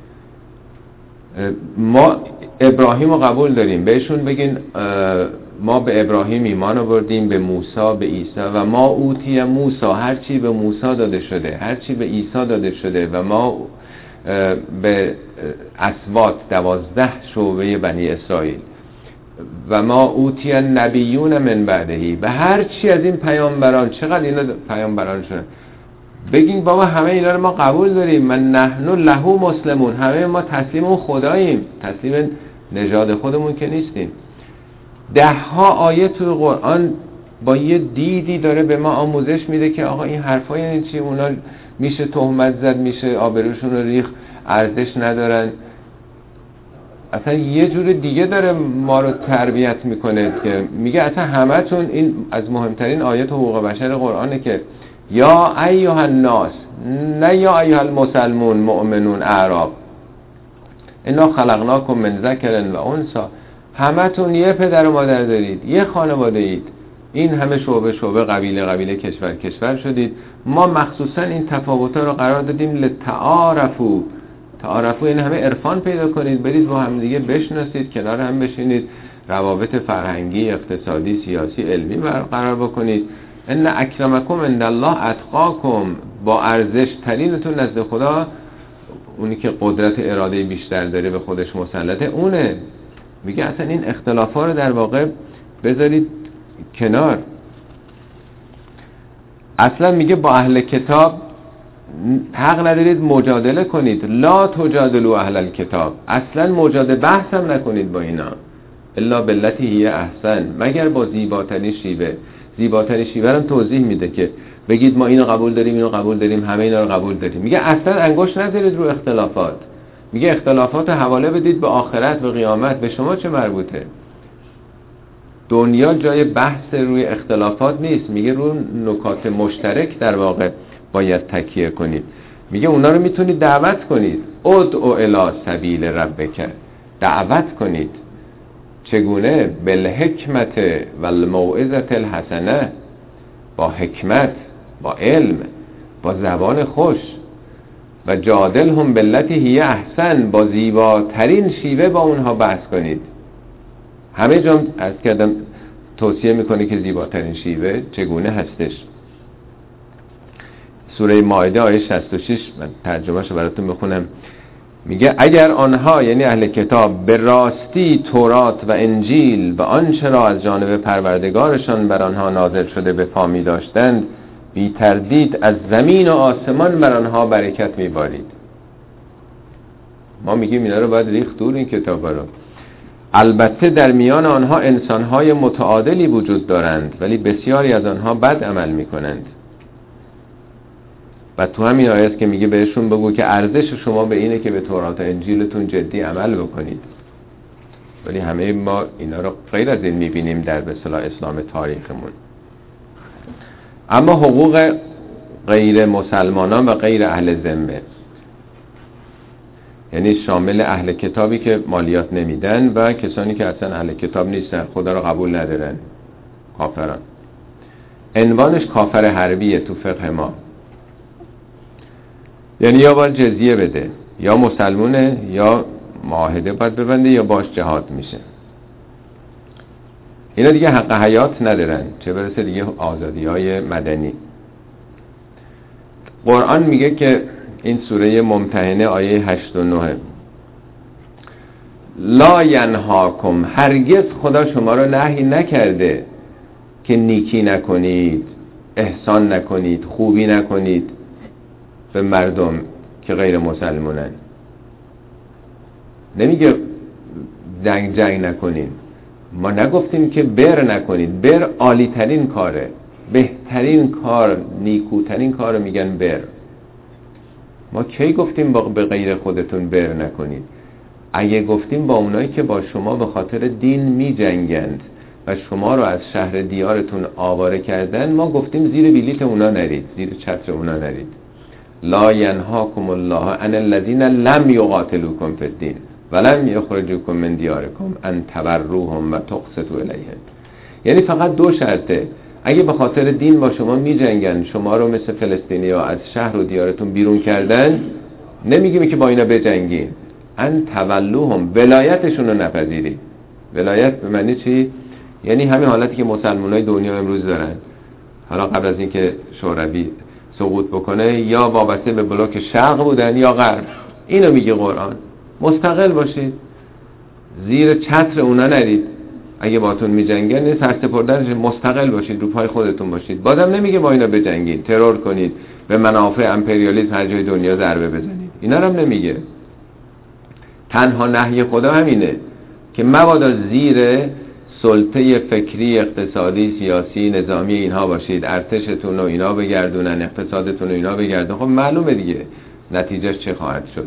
ما ابراهیم رو قبول داریم، بهشون بگین ما به ابراهیم ایمان آوردیم، به موسی، به عیسی و ما اوتی موسی، هرچی به موسی داده شده، هرچی به عیسی داده شده و ما به اسباط 12 شعبه بنی اسرائیل و ما اوتی نبیون من بعدهی، و هرچی از این پیامبران، چقدر اینا پیامبران شدن، بگین بابا همه اینا رو ما قبول داریم. من نحن له مسلمون، همه ما تسلیم اون خداییم، تسلیم نژاد خودمون که نیستیم. 10 آیه توی قرآن با یه دیدی داره به ما آموزش میده که آقا این حرفا یعنی چی، اونا میشه تهمت زد، میشه آبروشون رو ریخت، ارزش ندارن. اصلا یه جور دیگه داره ما رو تربیت میکنه که میگه اصلا همتون، این از مهمترین آیات حقوق بشر قرآنه که یا ایها الناس، نه یا ایها المسلمون مؤمنون اعراب، انا خلقناکم من ذکر و انثی، همتون یه پدر و مادر دارید، یه خانواده اید، این همه شعبه شعبه، قبیله قبیله، کشور کشور شدید. ما مخصوصا این تفاوت‌ها رو قرار دادیم لتعارفوا. تعارفوا یعنی همه عرفان پیدا کنید، برید با هم دیگه بشناسید، کنار هم بشینید، روابط فرهنگی، اقتصادی، سیاسی، علمی برقرار بکنید. ان اکرمکم عند الله اتقاکم، با ارزش ترینتون نزد خدا اونی که قدرت اراده بیشتر داره، به خودش مسلطه، اونه. میگه اصلا این اختلافا رو در واقع بذارید کنار. اصلا میگه با اهل کتاب حق ندارید مجادله کنید. لا تجادلوا اهل الکتاب، اصلا مجادله بحث هم نکنید با اینا. الا بالتی هی احسن، مگر با زیباترین شیوه. زیباترین شیوه رو توضیح میده که بگید ما اینو قبول داریم، اینو قبول داریم، همه اینا رو قبول داریم. میگه اصلا انگشت نذارید رو اختلافات. میگه اختلافات حواله بدید به آخرت و قیامت، به شما چه مربوطه؟ دنیا جای بحث روی اختلافات نیست. میگه رو نکات مشترک در واقع باید تکیه کنید. میگه اونا رو میتونید دعوت کنید. ادعو الی سبیل ربک، دعوت کنید. چگونه؟ بالحکمت و الموعظة الحسنه، با حکمت، با علم، با زبان خوش. و جادلهم بالتی هی احسن، با زیباترین شیوه با اونها بحث کنید. همه جا از کردم توصیه میکنه که زیباترین شیوه چگونه هستش. سوره مائده آیه 66، من ترجمهشو براتون بخونم. میگه اگر آنها، یعنی اهل کتاب، به راستی تورات و انجیل و آنچه را از جانب پروردگارشان بر آنها نازل شده به پا می داشتند، بی تردید از زمین و آسمان بر آنها برکت می بارید. ما میگیم اینا رو باید ریخت دور، این کتاب رو. البته در میان آنها انسانهای متعادلی وجود دارند، ولی بسیاری از آنها بد عمل می کنند. و تو همین آیه است که میگه بهشون بگو که ارزش شما به اینه که به تورات و انجیلتون جدی عمل بکنید. ولی همه ما اینا رو غیر از این میبینیم در به اصطلاح اسلام تاریخمون. اما حقوق غیر مسلمانان و غیر اهل ذمه، یعنی شامل اهل کتابی که مالیات نمیدن و کسانی که اصلا اهل کتاب نیستن، خدا رو قبول ندارن، کافران. عنوانش کافر حربیه تو فقه ما. یعنی یا باید جزیه بده، یا مسلمونه، یا معاهده باید ببنده، یا باش جهاد میشه. اینا دیگه حق حیات ندارن، چه برسه دیگه آزادی های مدنی. قرآن میگه که این سوره ممتحنه آیه 8 و 9، لا ینهاکم، هرگز خدا شما رو نهی نکرده که نیکی نکنید، احسان نکنید، خوبی نکنید به مردم که غیر مسلمانن. نمیگه جنگ نکنید. ما نگفتیم که بر نکنید. بر عالی ترین کاره، بهترین کار، نیکوترین کار میگن بر. ما کی گفتیم به غیر خودتون بر نکنید؟ اگه گفتیم با اونایی که با شما به خاطر دین می جنگند و شما رو از شهر دیارتون آواره کردن، ما گفتیم زیر بلیط اونا نرید، زیر چتر اونا نرید. لا ینهاکم الله عن الذین لم یقاتلوکم فی الدین ولم یخرجوکم من دیارکم ان تبروهم و تقسطوا الیهم. یعنی فقط دو شرطه. اگه به خاطر دین با شما می جنگن، شما رو مثل فلسطینی‌ها از شهر و دیارتون بیرون کردن، نمیگیم که با اینا بجنگین، ان تولوهم، ولایتشون رو نپذیرید. ولایت به معنی چی؟ یعنی همین حالتی که مسلمانای دنیا امروز دارن، حالا قبل از اینکه شوروی سقوط بکنه، یا وابسته به بلوک شرق بودن یا غرب. اینو میگه قرآن. مستقل باشید، زیر چتر اونا نرید. اگه باتون میجنگن سرسپردنش، مستقل باشید، رو پای خودتون باشید. بازم نمیگه با اینا بجنگید، ترور کنید، به منافع امپریالیسم هر جای دنیا ضربه بزنید. اینا رو هم نمیگه. تنها نهی خدا همینه که مبادا زیر سلطه فکری، اقتصادی، سیاسی، نظامی اینها باشید، ارتشتون رو اینا بگردونن، اقتصادتون رو اینا بگردونن. خب معلومه دیگه نتیجهش چه خواهد شد.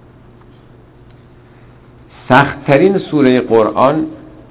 سخت‌ترین سوره قرآن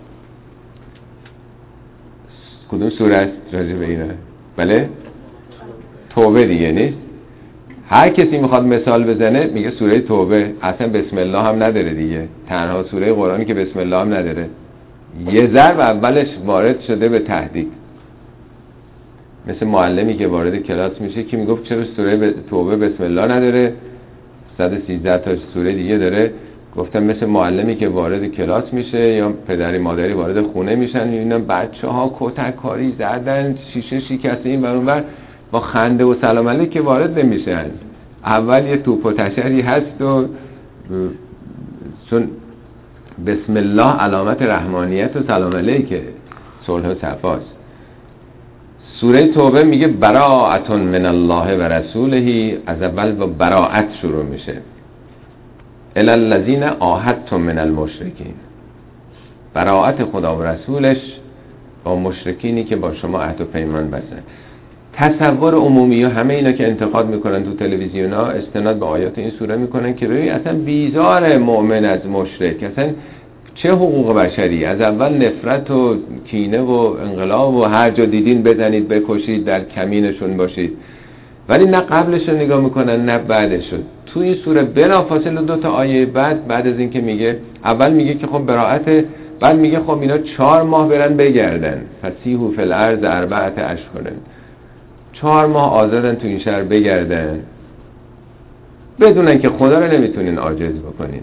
کدوم سوره است راجع به اینه؟ بله؟ توبه دیگه نیست؟ هر کسی میخواد مثال بزنه میگه سوره توبه. اصلا بسم الله هم نداره دیگه، تنها سوره قرآنی که بسم الله هم نداره. یه ضرب اولش وارد شده به تهدید، مثل معلمی که وارد کلاس میشه که میگفت چرا سوره توبه بسم الله نداره، 113 تا سوره دیگه داره. گفتم مثل معلمی که وارد کلاس میشه یا پدری مادری وارد خونه میشن، میبینن بچه‌ها کتککاری زدن، شیشه شکسته این ور اون ور، با خنده و سلام علیک که وارد نمیشن. اول یه توپ و تشری هست و چون بسم الله علامت رحمانیت و سلام علیک، صلح و صفاست. سوره توبه میگه براءتون من الله و رسوله، از اول با براءت شروع میشه. الی الذین عاهدتم من المشرکین، براءت خدا و رسولش با مشرکینی که با شما عهد و پیمان بستن. تصور عمومی و همه اینا که انتقاد میکنن تو تلویزیونا استناد به آیات این سوره میکنن که ببین اصلا بیزار مؤمن از مشرک، اصلا چه حقوق بشری، از اول نفرت و کینه و انقلاب و هر جا دیدین بزنید بکشید، در کمینشون باشید. ولی نه قبلش رو نگاه میکنن نه بعدش. تو این سوره بلافاصله 2 تا آیه بعد از این که میگه، اول میگه که خب براءت، بعد میگه خب اینا 4 ماه برن بگردن، فسیحوا فی الارض 4 اشهر، 4 ماه آزادن تو این شهر بگردن، بدونن که خدا رو نمیتونین عاجز بکنین.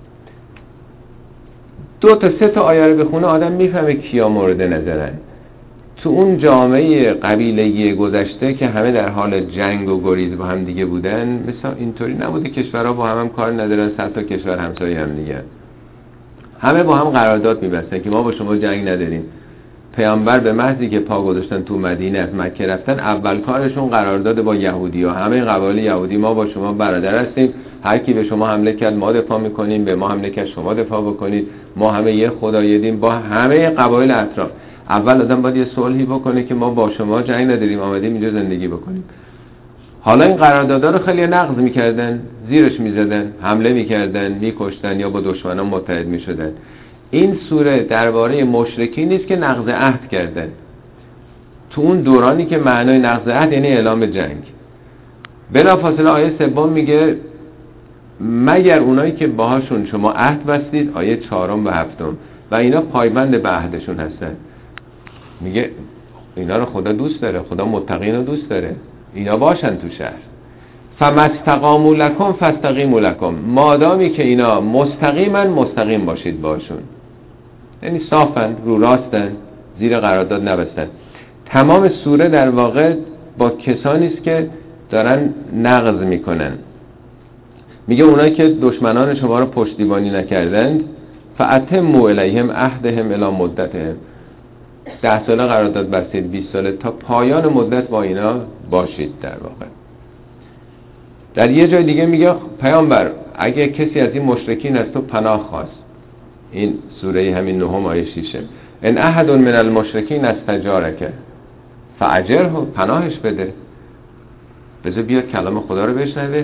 2 تا 3 تا آیه رو بخونه آدم میفهمه کیا مورد نظرن. تو اون جامعه قبیله‌ای گذشته که همه در حال جنگ و گریز با هم دیگه بودن، مثلا اینطوری نبوده کشورها با هم کار ندارن، 100 تا کشور همسایه هم دیگه، همه با هم قرارداد می‌بستن که ما با شما جنگ نداریم. پیامبر به محضی که پا گذاشتن تو مدینه از مکه رفتن، اول کارشون قرارداد با یهودی‌ها، همه قبایل یهودی ما با شما برادر هستیم، هر کی به شما حمله کرد ما دفاع می‌کنیم، به ما حمله کرد شما دفاع بکنید، ما همه یه خدای دین با همه قبایل اطراف. اول آدم باید یه صلحی بکنه که ما با شما جنگ نداریم، آمدیم اینجا زندگی بکنیم. حالا این قراردادها رو خیلی نقض میکردن، زیرش میزدن، حمله میکردن، میکشتن یا با دشمنان متحد میشدن. این سوره درباره مشرکی نیست که نقض عهد کردن. تو اون دورانی که معنای نقض عهد یعنی اعلام جنگ. بلافاصله آیه 3 میگه مگر اونایی که باهاشون شما عهد بستید، آیه 4 و 7، و اینا پایبند به عهدشون هستن. میگه اینا رو خدا دوست داره، خدا متقین رو دوست داره، اینا باشن تو شهر. فمستقاموا لکم فاستقیموا لکم، مادامی که اینا مستقیمن مستقیم باشید باشون، یعنی صافن، رو راستن، زیر قرارداد نبستن. تمام سوره در واقع با کسانی است که دارن نقض میکنن. میگه اونایی که دشمنان شما رو پشتیبانی نکردند، فاتموا الیهم عهدهم الی مدتهم، 10 ساله قرارداد بستید، 20 ساله، تا پایان مدت با اینا باشید. در واقع در یه جای دیگه میگه پیامبر اگه کسی از این مشرکین از تو پناه خواست، این سوره همین 9 آیه 6، ان احد من المشرکین استجارک فاجره، پناهش بده، بذار بیاد کلام خدا رو بشنوه.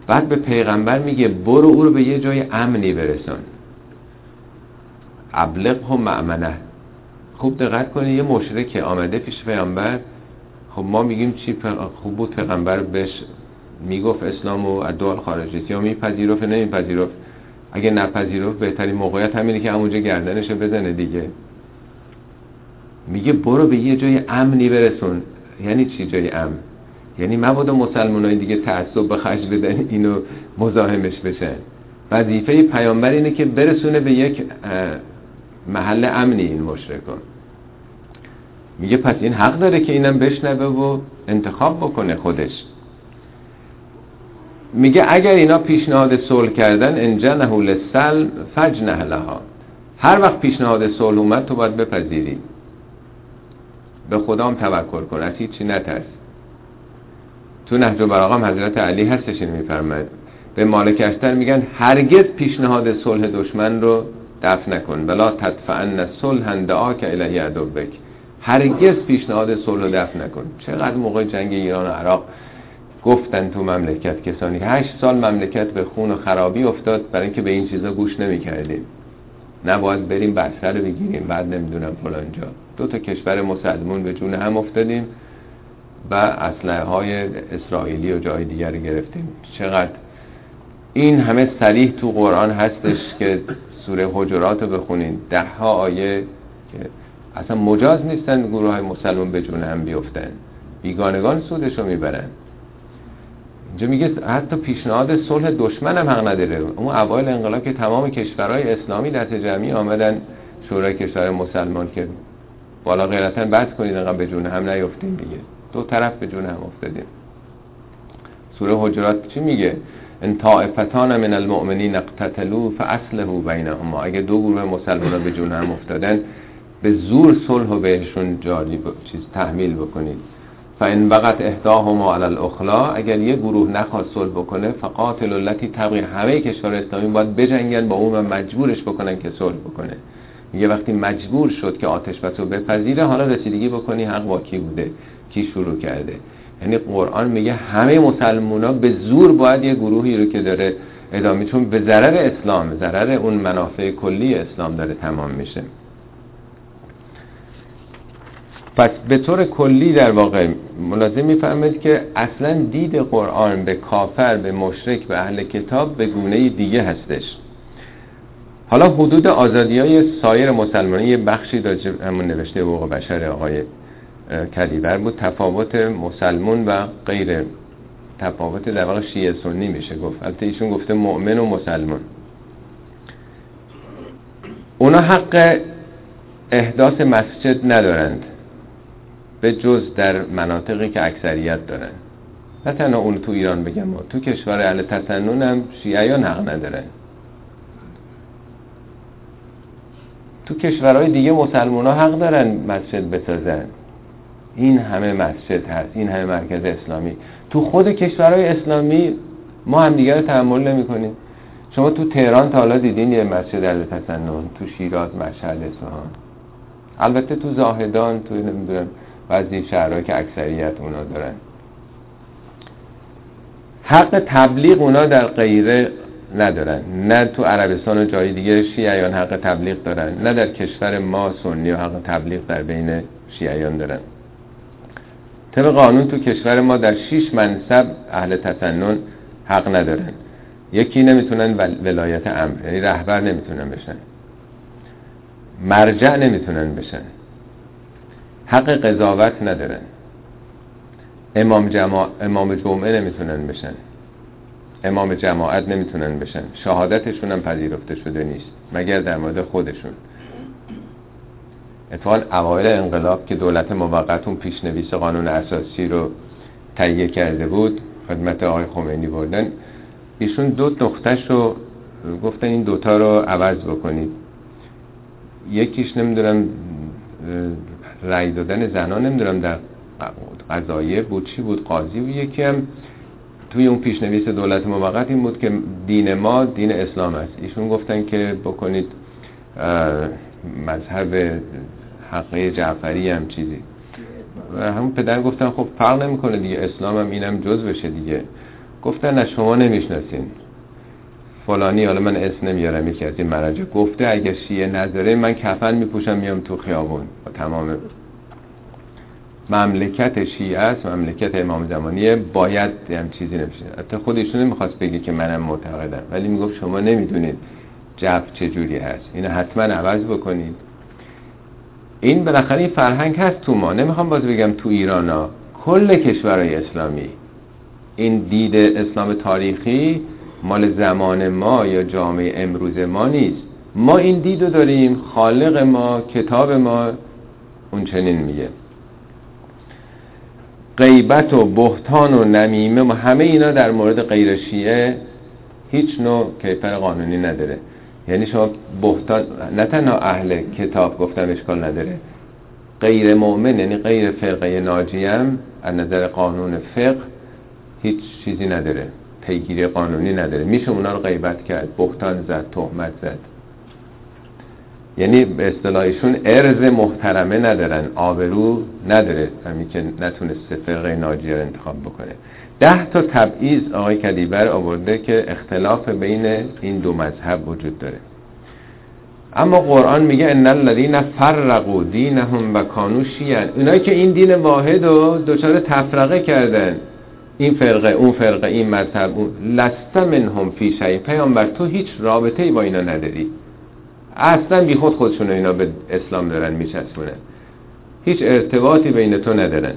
بعد به پیغمبر میگه برو او رو به یه جای امنی برسون، ابلغه مأمنه. خوب دقت کنید، یه مشرک آمده پیش پیغمبر، خب ما میگیم چی خوب بود پیغمبر بهش میگفت اسلام و ادعا خارجیت، یا میپذیرفت نمیپذیرفت. اگه نپذیرفت بهترین موقعیت همینه که همونجا گردنشو بزنه دیگه. میگه برو به یه جای امنی برسون. یعنی چی جای امن؟ یعنی مبادا مسلمانای دیگه تعصب به خرج بدن اینو مزاحمش بشن. وظیفه پیامبر اینه که برسونه به یک محل امنی این مشرکان. میگه پس این حق داره که اینم بشنوه و انتخاب بکنه خودش. میگه اگر اینا پیشنهاد صلح کردن انجنه للسلم فجنح لها، هر وقت پیشنهاد صلح اومد تو باید بپذیری، به خدا هم توکل کن، از هیچی نترس. تو نهج البلاغه حضرت علی هستش این میفرماید، به مالک اشتر میگن هرگز پیشنهاد صلح دشمن رو دفع نکن، ولا تدفعن صلحا دعاک الیه عدوک، هرگز پیشنهاد صلح رو دفع نکن. چقدر موقع جنگ ایران و عراق گفتن تو مملکت کسانی 8 سال مملکت به خون و خرابی افتاد برای اینکه به این چیزا گوش نمی‌کردیم. نباید بریم بسته رو بگیریم، بعد نمیدونم فلان جا 2 تا کشور مسلمون به جون هم افتادیم و اسلحه‌های اسرائیلی و جای دیگر رو گرفتیم. چقدر این همه صریح تو قرآن هستش که سوره حجرات رو بخونین، 10 ها آیه که اصلا مجاز نیستن گروه‌های مسلمان به جون هم بیفتن، بیگانگان سودش رو میبرن. اینجا میگه حتی پیشنهاد صلح دشمن هم حق نداره. اون اوایل انقلاب که تمام کشورهای اسلامی دست جمعی آمدن شورای کشور مسلمان که بالا غیرتاً بحث کنید انقدر به جون هم نیفتیم دیگه، 2 طرف به جون هم افتادیم. سوره حجرات چی میگه؟ ان طائفتان من المؤمنین اقتتلوا فاصلحوا بینهما، اگه 2 گروه مسلمان‌ها به جون هم افتادن به زور صلح رو بهشون تحمیل بکنید. فان بغت احداهما علی الاخرى، اگر یه گروه نخواد صلح بکنه فقاتلوا التی تبغی، همه کشور اسلامی باید بجنگن با اون و مجبورش بکنن که صلح بکنه. یه وقتی مجبور شد که آتش بس رو بپذیره، حالا رسیدگی بکنی حق با کی بوده، کی شروع کرده. یعنی قرآن میگه همه مسلمونا به زور باید یه گروهی رو که داره ادامه، چون به ضرر اسلام، ضرر اون منافع کلی اسلام داره تمام میشه. پس به طور کلی در واقع ملاحظه میفهمید که اصلا دید قرآن به کافر، به مشرک، به اهل کتاب به گونه دیگه هستش. حالا حدود آزادی‌های سایر مسلمانان یه بخشی داشت، همون نوشته حقوق بشر آقای کلیبر بود، تفاوت مسلمون و غیر، تفاوت در واقع شیعه سنی میشه گفت، البته ایشون گفته مؤمن و مسلمان. اونا حق احداث مسجد ندارند به جز در مناطقی که اکثریت دارن. نه تنها اون تو ایران بگم، تو کشور اهل تسنن هم شیعیان حق ندارن. تو کشورهای دیگه مسلمان ها حق دارن مسجد بسازن. این همه مسجد هست، این همه مرکز اسلامی. تو خود کشورهای اسلامی ما هم دیگه رو تحمل نمی کنیم. شما تو تهران تا حالا دیدین یه مسجد اهل تسنن؟ تو شیراز، مشهد، اصفهان، البته تو زاهدان، تو نمیدونم بعضی شهرهایی که اکثریت اونا دارن. حق تبلیغ اونا در غیره ندارن، نه تو عربستان و جای دیگه شیعیان حق تبلیغ دارن، نه در کشور ما سنی و حق تبلیغ در بین شیعیان دارن. طبق قانون تو کشور ما در 6 منصب اهل تسنن حق ندارن. یکی نمیتونن ولایت امر، یعنی رهبر نمیتونن بشن، مرجع نمیتونن بشن، حق قضاوت ندارن، امام جمعه نمیتونن بشن، امام جماعت نمیتونن بشن، شهادتشون هم پذیرفته شده نیست مگر در مورد خودشون. اتفاقاً اوایل انقلاب که دولت موقت اون پیشنویس قانون اساسی رو تهیه کرده بود، خدمت آقای خمینی بردن، ایشون 2 نقطه‌ش رو گفتن این 2 تا رو عوض بکنید. یکیش نمیدونم رأی دادن زنان، نمیدونم در قضایه بود چی بود، قاضی بود. یکی هم توی اون پیشنویس دولت موقت این بود که دین ما دین اسلام است. ایشون گفتن که بکنید مذهب حقه جعفری هم چیزی. و همون پدر گفتن خب فرق نمیکنه دیگه، اسلام هم اینم جز بشه دیگه. گفتن نه شما نمیشناسین فلانی، حالا من اسم نمیارم، یکی از این مراجع گفته اگه شیعه نذاره من کفن میپوشم میام تو خیابون. تمام مملکت شیعه است، مملکت امام زمانیه، باید هم چیزی نمیشه. حتی خودشون نمیخواست بگه که منم معتقدم، ولی میگفت شما نمیدونید جو چجوری هست، اینو حتما عوض بکنید. این بالاخره این فرهنگ هست تو ما، نمیخوام باز بگم تو ایران ها، کل کشورهای اسلامی این دید اسلام تاریخی مال زمان ما یا جامعه امروز ما نیست. ما این دیدو داریم، خالق ما، کتاب ما اون چنین میگه. غیبت و بهتان و نمیمه و همه اینا در مورد غیر شیعه هیچ نوع کیفر قانونی نداره. یعنی شما بهتان، نه تنها اهل کتاب گفتم اشکال نداره، غیر مؤمن یعنی غیر فرقه ناجیم از نظر قانون فقه هیچ چیزی نداره، پیگیری قانونی نداره، میشه اونا رو غیبت کرد، بهتان زد، تهمت زد. یعنی به اصطلاحشون ارز محترمه ندارن، آبرو نداره، همین که نتونسته فرقه ناجیه رو انتخاب بکنه. 10 تا تبعیض آقای کدیبر آورده که اختلاف بین این دو مذهب وجود داره. اما قرآن میگه ان الذين فرقوا دینهم و کانوا شیعا، اونایی که این دین واحد رو دچار تفرقه کردن، این فرقه اون فرقه، این مذهب اون، لست منهم فی شیء، پیامبر تو هیچ رابطه‌ای با اینا نداری، اصلا بی خود خودشون اینا به اسلام دارن میچسبونن، هیچ ارتباطی بین تو ندارن.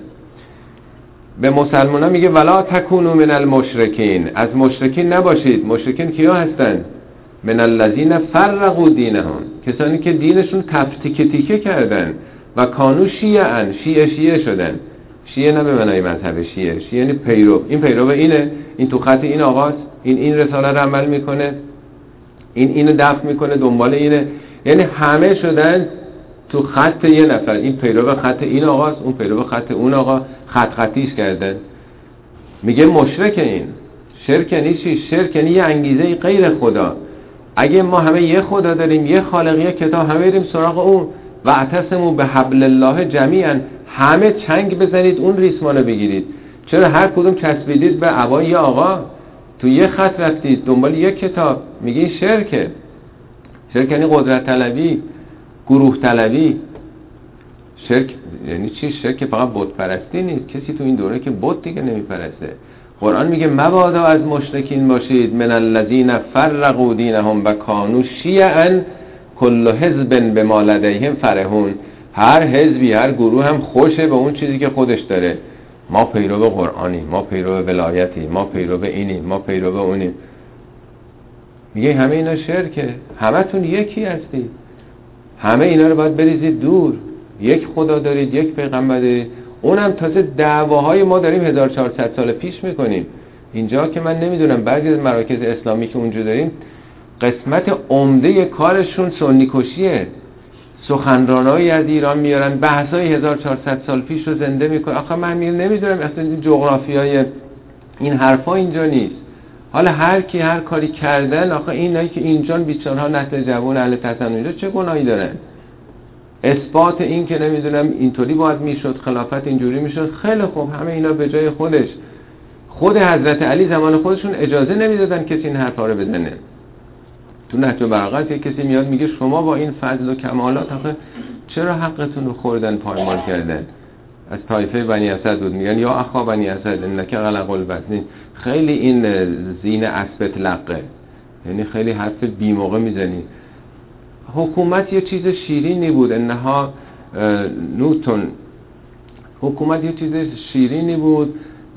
به مسلمان ها میگه ولا تکونوا من المشرکین، از مشرکین نباشید. مشرکین کیا هستن؟ من الذین فرقوا دینهم، کسانی که دینشون تیکه تیکه کردن، و کانوا شیعا، شیعه شدن. شیعه نه به معنای مذهب شیعه، شیعه یعنی پیرو، این پیرو اینه، این تو خط این آقاست، این رساله رو عمل میکنه، اینو دفع میکنه، دنبال اینه. یعنی همه شدن تو خط یه نفر، این پیرو خط این آقاست، اون پیرو خط اون آقا، خط خطیش کردن. میگه مشرک. این شرک یعنی چی؟ شرک یعنی یه انگیزه غیر خدا. اگه ما همه یه خدا داریم، یه خالق، یه کتاب، همه بریم سراغ اون، و اعتصموا بحبل الله جمیعا، همه چنگ بزنید اون ریسمانو بگیرید. چرا هر کدوم چسبیدید به عبای یه آقا، تو یه خط رفتید دنبال یه کتاب؟ میگه این شرکه. شرک یعنی قدرت طلبی، گروه طلبی. شرک یعنی چی؟ شرک فقط بت پرستی نیست، کسی تو این دوره که بت دیگه نمیپرسته. قرآن میگه مبادا از مشرکین باشید، من الذین فرقوا دینهم و کانوا شیعا کل حزب بما لدیهم فرحون. هر حزبی، هر گروه هم خوشه به اون چیزی که خودش داره. ما پیرو قرآنی، ما پیرو ولایتی، ما پیرو اینی، ما پیرو اونی. میگه همه اینا شرکه، همتون یکی هستید، همه اینا رو باید بریزید دور. یک خدا دارید، یک پیغمبر دارید. اونم تازه دعواهای ما داریم 1400 سال پیش میکنیم. اینجا که من نمیدونم بعضی از مراکز اسلامی که اونجا داریم قسمت عمده کارشون سنی کشیه. سخنرانایی از ایران میارن، بحثای 1400 سال پیش رو زنده میکنن. آخه من نمیدونم اصلا این جغرافیای این حرفا اینجا نیست. حالا هر کی هر کاری کردن، آخه اینایی که اینجا بیچاره‌ها نسل جوان اهل تسنن اینجا چه گناهی دارن؟ اثبات این که نمیدونم اینطوری باید میشد، خلافت اینجوری میشد، خیلی خوب، همه اینا به جای خودش. خود حضرت علی زمان خودشون اجازه نمیدادن کسی این حرفا رو بزنه. تو نهج البلاغه یک کسی میاد میگه شما با این فضل و کمالات آخه چرا حقتون رو خوردن، پایمال کردن؟ از طایفه بنی اسد بود، میگن یا اخا بنی اسد انک غلق البطن. خیلی این زین اسبت لقه، یعنی خیلی حرف بی موقع میزنی. حکومت یه چیز شیرینی بود، انها نوتون، حکومت یه چیز شیرینی بود،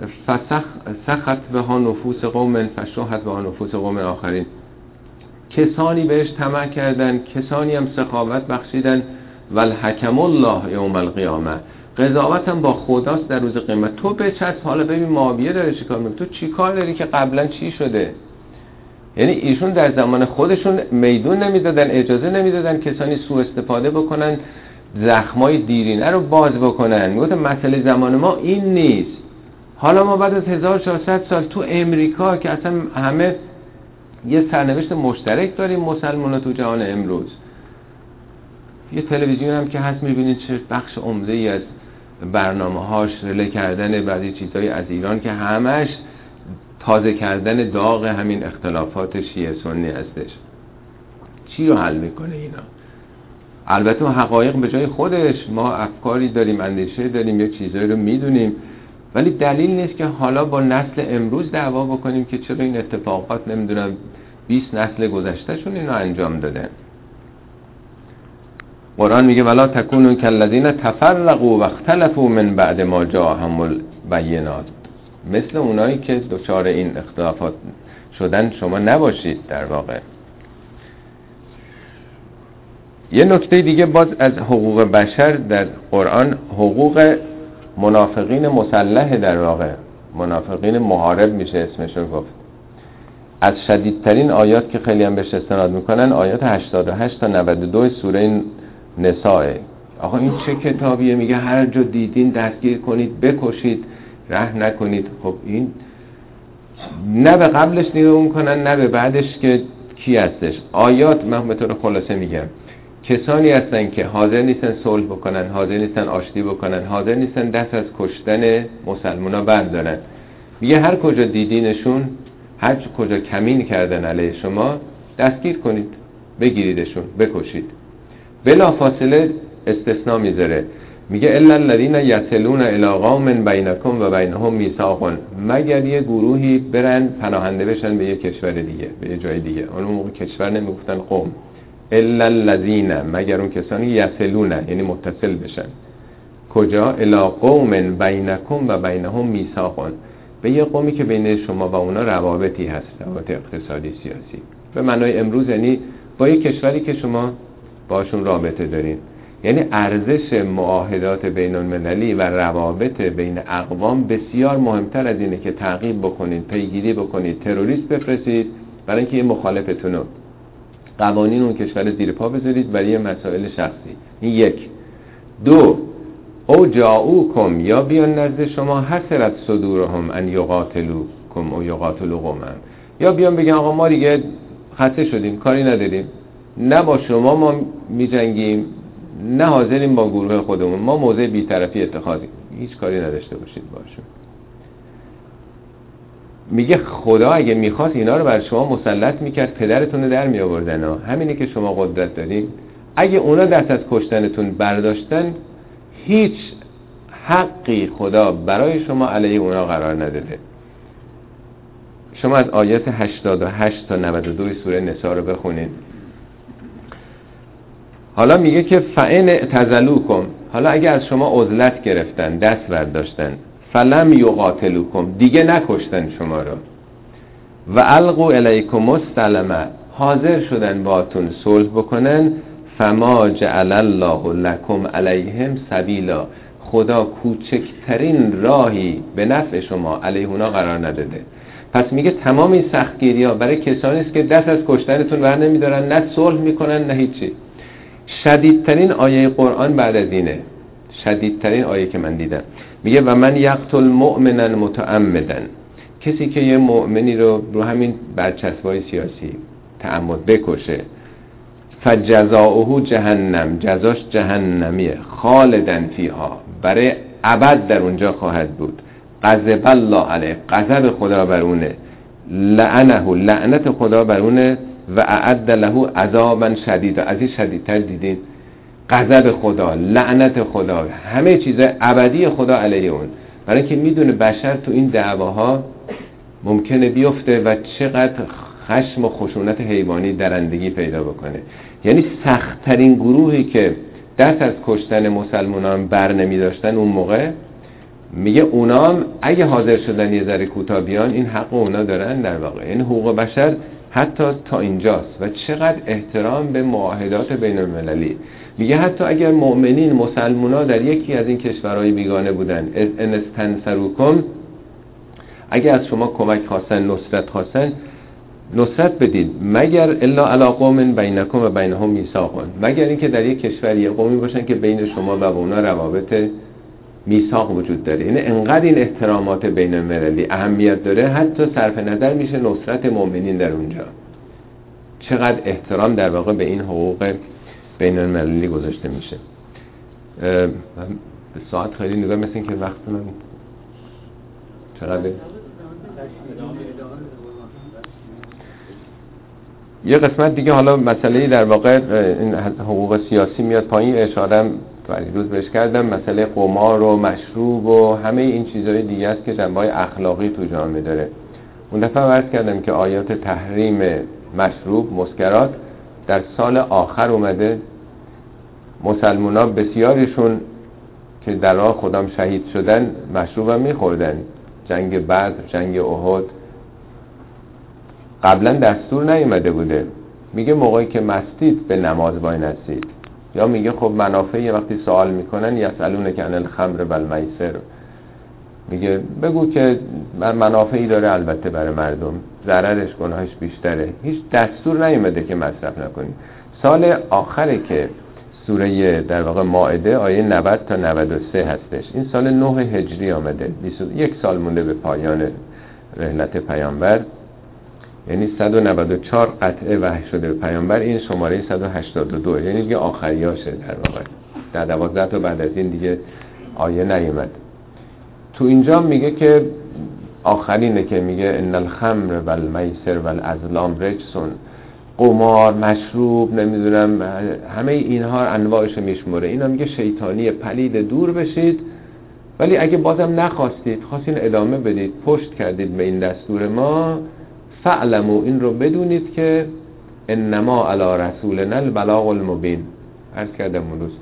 فسخت به ها نفوس قوم فشوحت به ها نفوس قوم آخرین. کسانی بهش طمع کردن، کسانی هم سخاوت بخشیدن. والحکم الله یوم القیامه، قضاوت هم با خداست در روز قیامت. تو بچسب، حالا ببین معاویه داره چیکار میکنه، تو چیکار داری که قبلا چی شده؟ یعنی ایشون در زمان خودشون میدون نمیدادن، اجازه نمیدادن کسانی سوء استفاده بکنن، زخمای دیرینه رو باز بکنن. میگه مسئله زمان ما این نیست. حالا ما بعد از 1400 سال تو امریکا که اصلا همه یه سرنوشت مشترک داریم، مسلمان‌ها تو جهان امروز، یه تلویزیون هم که هست میبینید چه بخش عمده‌ای از برنامه‌هاش رله کردن بعضی چیزایی از ایران که همش تازه کردن داغ همین اختلافات شیعه سنی هستش. چی رو حل میکنه اینا؟ البته حقایق به جای خودش، ما افکاری داریم، اندیشه داریم، یه چیزایی رو میدونیم، ولی دلیل نیست که حالا با نسل امروز دعوا بکنیم که چرا این اتفاقات نمیدونم 20 نسل گذشتهشون اینو انجام دادن. قرآن میگه ولا تکونوا کالذین تفرقوا واختلفوا من بعد ما جاءهم البینات، مثل اونایی که دچار این اختلافات شدن شما نباشید. در واقع یه نکته دیگه باز از حقوق بشر در قرآن، حقوق منافقین مسلح، در واقع منافقین محارب میشه اسمشو گفت. از شدیدترین آیات که خیلی هم بهش استناد میکنن آیات 88 تا 92 سوره نساء. آقا این چه کتابیه؟ میگه هر جا دیدین دستگیر کنید، بکشید، رحم نکنید. خب این نه به قبلش نگاه میکنن نه به بعدش که کی هستش. آیات من به طور خلاصه میگم کسانی هستن که حاضر نیستن صلح بکنن، حاضر نیستن آشتی بکنن، حاضر نیستن دست از کشتن مسلمونا بردارن. میگه هر کجا دیدینشون، هر کجا کمین کردن علیه شما، دستگیر کنید، بگیریدشون، بکشید. بلا فاصله استثناء میذاره، میگه الا الذين يصلون الى قوم بينكم و بينهم میثاق، مگر یه گروهی برن پناهنده بشن به یه کشور دیگه، به یه جای دیگه. اون موقع کشور نمیگفتن قوم. الا الذين، مگر اون کسانی یصلون یعنی متصل بشن. کجا؟ الى قوم بينكم و بينهم میثاق، به یه قومی که بین شما و اونا روابطی هست، روابط اقتصادی سیاسی. به معنای امروز یعنی با یه کشوری که شما باشون رابطه دارین. یعنی ارزش معاهدات بین المللی و روابط بین اقوام بسیار مهمتر از اینه که تعقیب بکنید، پیگیری بکنید، تروریست بفرستید برای اینکه یه مخالفتون رو قوانین اون کشور زیر پا بذارید برای مسائل شخصی. این یک. دو، او جاؤکم، یا بیان نزد شما حسرت صدورهم ان یقاتلوکم او یقاتلوا قومهم، یا بیان بگن آقا ما دیگه خسته شدیم، کاری نداریم، نه با شما ما میجنگیم، نه حاضریم با گروه خودمون، ما موضع بی‌طرفی اتخاذ، هیچ کاری نداشته باشید باشون. میگه خدا اگه میخواست اینا رو بر شما مسلط میکرد، پدرتون رو در میآوردن. همینه که شما قدرت دارین. اگه اونا دست از کشتنتون برداشتن، هیچ حقی خدا برای شما علیه اونا قرار نداده. شما از آیات 88 تا 92 سوره نساء رو بخونید. حالا میگه که فَإِنْ اعْتَزَلُوكُمْ، حالا اگه از شما عزلت گرفتن، دست برداشتن، فَلَمْ يُقَاتِلُوكُمْ، دیگه نکشتن شما رو، و القوا الیکم السلم، حاضر شدن باتون صلح بکنن، فما جعل الله لکم علیهم سبیلا، خدا کوچکترین راهی به نفع شما علیه اونا قرار نداده. پس میگه تمام این سختگیری ها برای کسانی است که دست از کشتنتون بر نمیدارن، نه صلح میکنن نه هیچی. شدیدترین آیه قرآن بعد از اینه، شدیدترین آیه که من دیدم، میگه و من یقتل مؤمنا متعمدا، کسی که یه مؤمنی رو همین برچسبای سیاسی تعمد بکشه، فجزاؤه جهنم، جزاش جهنمیه، خالدا فیها، برای ابد در اونجا خواهد بود، غضب الله علیه، غضب خدا بر اونه، لعنه، لعنت خدا بر اونه، و اعد له عذابا شدیدا، از این شدیدتر دیدین؟ غضب خدا، لعنت خدا، همه چیز ابدی خدا علیه اون. برای اینکه میدونه بشر تو این دعواها ممکنه بیفته و چقدر خشم و خشونت حیوانی درندگی پیدا بکنه. یعنی سخت‌ترین گروهی که دست از کشتن مسلمانان بر نمی داشتن اون موقع، میگه اونام اگه حاضر شدن یه ذره کوتاه بیان، این حق اونا دارن در واقع. این حقوق بشر حتی تا اینجاست و چقدر احترام به معاهدات بین المللی. میگه حتی اگر مؤمنین مسلمونا در یکی از این کشورهای بیگانه بودن، ان استنصروکم، اگر از شما کمک خواستن، نصرت خواستن، نصرت بدید، مگر الا علی قوم بینکم و بینهم میثاق، مگر اینکه در یک کشوری قومی باشن که بین شما و اونا روابط میثاق وجود داره. یعنی انقدر این احترامات بین المللی اهمیت داره، حتی صرف نظر میشه نصرت مؤمنین در اونجا. چقدر احترام در واقع به این حقوق بین المللی گذاشته میشه. به ساعت خیلی نگاه، مثل این که وقت من چقدر یه قسمت دیگه حالا مسئله در واقع این حقوق سیاسی میاد پایین، اشاره روز بهش کردم، مسئله قمار و مشروب و همه این چیزهای دیگه است که جنبه‌های اخلاقی تو جامعه داره. اون دفعه عرض کردم که آیات تحریم مشروب مسکرات در سال آخر اومده. مسلمونا بسیاریشون که در راه خدام شهید شدن مشروب هم میخوردن. جنگ بدر، جنگ احد قبلا دستور نیومده بوده. میگه موقعی که مستید به نماز وای نستید. یا میگه خب منافعی وقتی سوال میکنن یسالونک عن الخمر و المیسر، میگه بگو که منافعی داره البته برای مردم، ضررش گناهش بیشتره. هیچ دستور نیومده که مصرف نکنید. سال آخره که سوره در واقع مائده آیه 90 تا 93 هستش. این سال 9 هجری آمده، 21 سال مونده به پایان رحلت پیامبر، یعنی 194 قطعه وحی شده به پیامبر. این شماره 182، یعنی دیگه آخریاشه در واقع. در 12 تا بعد از این دیگه آیه نیومد. تو اینجا میگه که آخرینه که میگه ان الخمر و المیسر و الازلام رجسون، قمار، مشروب، نمیدونم همه اینها انواعش میشمره. اینا میگه شیطانی پلید، دور بشید. ولی اگه بازم نخواستید، خواستین ادامه بدید، پشت کردید به این دستور ما، فعلمو، این رو بدونید که انما علی رسولنا البلاغ المبین. عرض کردم اون روز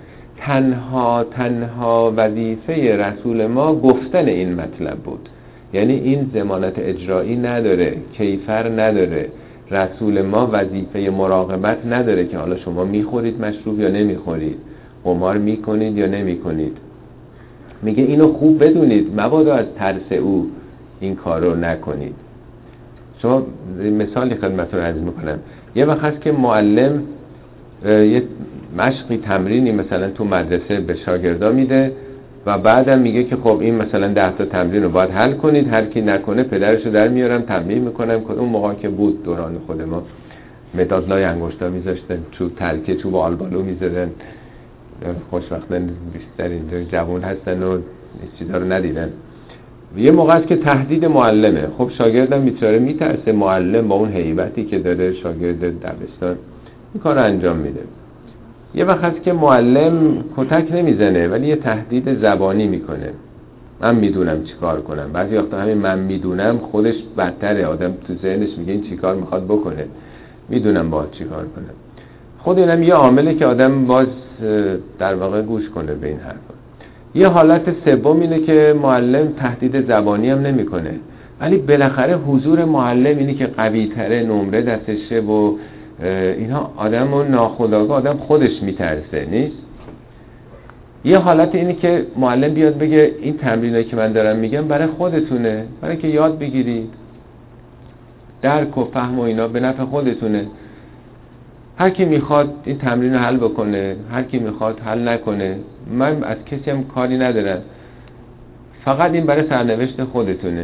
تنها وظیفه رسول ما گفتن این مطلب بود. یعنی این ضمانت اجرایی نداره، کیفر نداره. رسول ما وظیفه مراقبت نداره که حالا شما میخورید مشروب یا نمیخورید، قمار میکنید یا نمیکنید. میگه اینو خوب بدونید، مبادا از ترس او این کار رو نکنید. شما مثالی خدمتتون عرض میکنم. یه وقت هست که معلم یه مشقی، تمرینی مثلا تو مدرسه به شاگردا میده و بعدم میگه که خب این مثلا 10 تا تمرین رو باید حل کنید، هر کی نکنه پدرشو در میارم تنبیه میکنم. اون موقع که بود دوران خود ما مداد لای انگشتا میذاشتن، چوب ترکه، چوب آلبالو میذارن. خوشبختاً بیشتر اینجا جوان هستن و این چیزا رو ندیدن. یه موقع است که تهدید معلمه. خب شاگردم بیچاره میترسه، معلم با اون هیبتی که داره شاگرد دبستان این کار رو انجام میده. یه وقت هست که معلم کتک نمیزنه ولی یه تهدید زبانی میکنه، من میدونم چیکار کنم. بعضی وقتا همین من میدونم خودش بدتره، آدم تو ذهنش میگه این چیکار میخواد بکنه، میدونم باید چیکار کنم. خود اینم یه عامله که آدم باز در واقع گوش کنه به این حرفا. یه حالت سوم اینه که معلم تهدید زبانی هم نمیکنه ولی بالاخره حضور معلم اینه که قوی تره، نمره دستشه و اینها آدم و ناخودآگاه آدم خودش میترسه نیست. یه حالت اینه که معلم بیاد بگه این تمرینایی که من دارم میگم برای خودتونه، برای که یاد بگیرید، درک و فهم و اینا به نفع خودتونه. هر کی میخواد این تمرین رو حل بکنه، هر کی میخواد حل نکنه، من از کسی هم کاری ندارم، فقط این برای سرنوشت خودتونه.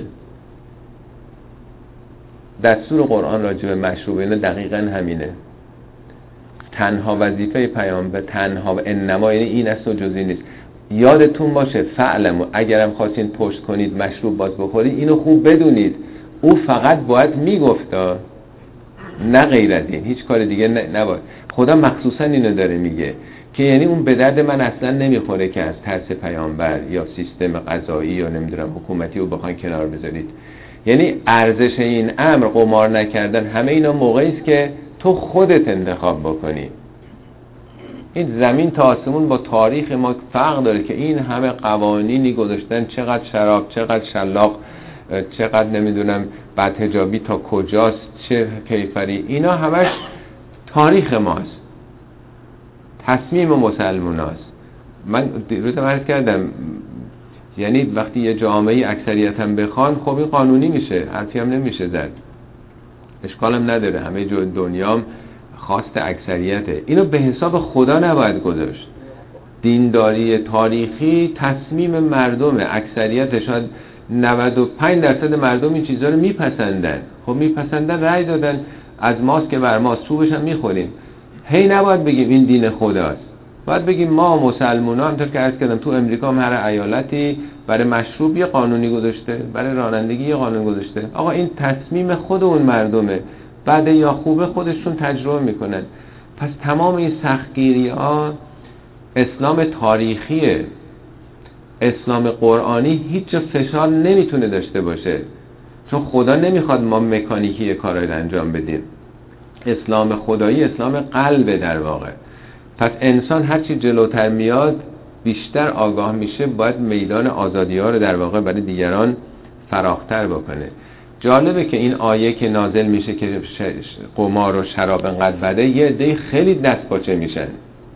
دستور قرآن راجع به مشروب اینا دقیقاً همینه. تنها وظیفه پیامبر، تنها انما، یعنی این است و جزئی نیست. یادتون باشه فعلمو، اگرم خواستین پشت کنید مشروب باز بخورید، اینو خوب بدونید او فقط باید میگفتا، نه غیر از این، هیچ کار دیگه نباید. خدا مخصوصا اینو داره میگه که یعنی اون به درد من اصلا نمیخوره که از ترس پیامبر یا سیستم قضایی یا نمیدونم حکومتی رو بخواین کنار بذارید. یعنی ارزش این امر، قمار نکردن، همه اینا موقعی است که تو خودت انتخاب بکنی. این زمین تا آسمون با تاریخ ما فرق داره که این همه قوانینی گذاشتن، چقدر شراب، چقدر شلاق، چقدر نمیدونم بدحجابی تا کجاست، چه کیفری، اینا همش تاریخ ماست، تصمیم مسلمان هست. من روز عرض کردم یعنی وقتی یه جامعه اکثریت هم بخوان، خب این قانونی میشه، حرفی هم نمیشه زد، اشکال هم نداره، همه جو دنیام خواست اکثریته. اینو به حساب خدا نباید گذاشت. دینداری تاریخی تصمیم مردمه، اکثریت شاید 95% مردم این چیزها رو میپسندن. خب میپسندن، رأی دادن، از ماست که بر ماست، چوبش هم میخوریم. هی نباید بگیم این دین خداست، باید بگیم ما مسلمان‌ها، همونطور که عرض کردم تو امریکا هم هر ایالتی برای مشروب یه قانونی گذاشته، برای رانندگی یه قانون گذاشته. آقا این تصمیم خود اون مردمه، بده یا خوبه خودشون تجربه میکنن. پس تمام این سختگیری ها اسلام تاریخیه، اسلام قرآنی هیچ جا فشار نمیتونه داشته باشه، چون خدا نمیخواد ما مکانیکی کارایی رو انجام بدیم. اسلام خدایی اسلام قلبه در واقع. پس انسان هرچی جلوتر میاد بیشتر آگاه میشه، باید میدان آزادی ها رو در واقع برای دیگران فراختر بکنه. جالبه که این آیه که نازل میشه که قمار و شراب انقدر بده، یه عده خیلی دست پاچه میشن.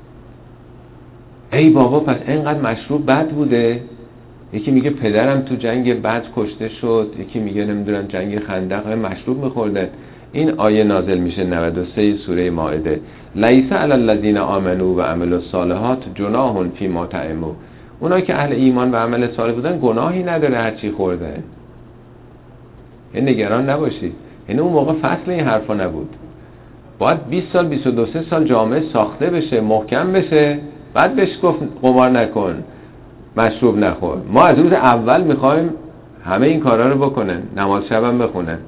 ای بابا پس اینقدر مشروب بد بوده؟ یکی میگه پدرم تو جنگ بدر کشته شد، یکی میگه نمیدونم جنگ خندق مشروب میخوردن. این آیه نازل میشه 93 سوره مائده، لیس علی الذین آمنوا و عملوا الصالحات جناح فیما طعموا. اونایی که اهل ایمان و عمل صالح بودن گناهی نداره هر چی خوردن. این نگران نباشید. این اون موقع فصل این حرفا نبود. باید 20 سال 22 سال جامعه ساخته بشه، محکم بشه، بعد بهش گفت قمار نکن، مشروب نخور. ما از روز اول میخوایم همه این کارا رو بکنن، نماز شب هم بخونن.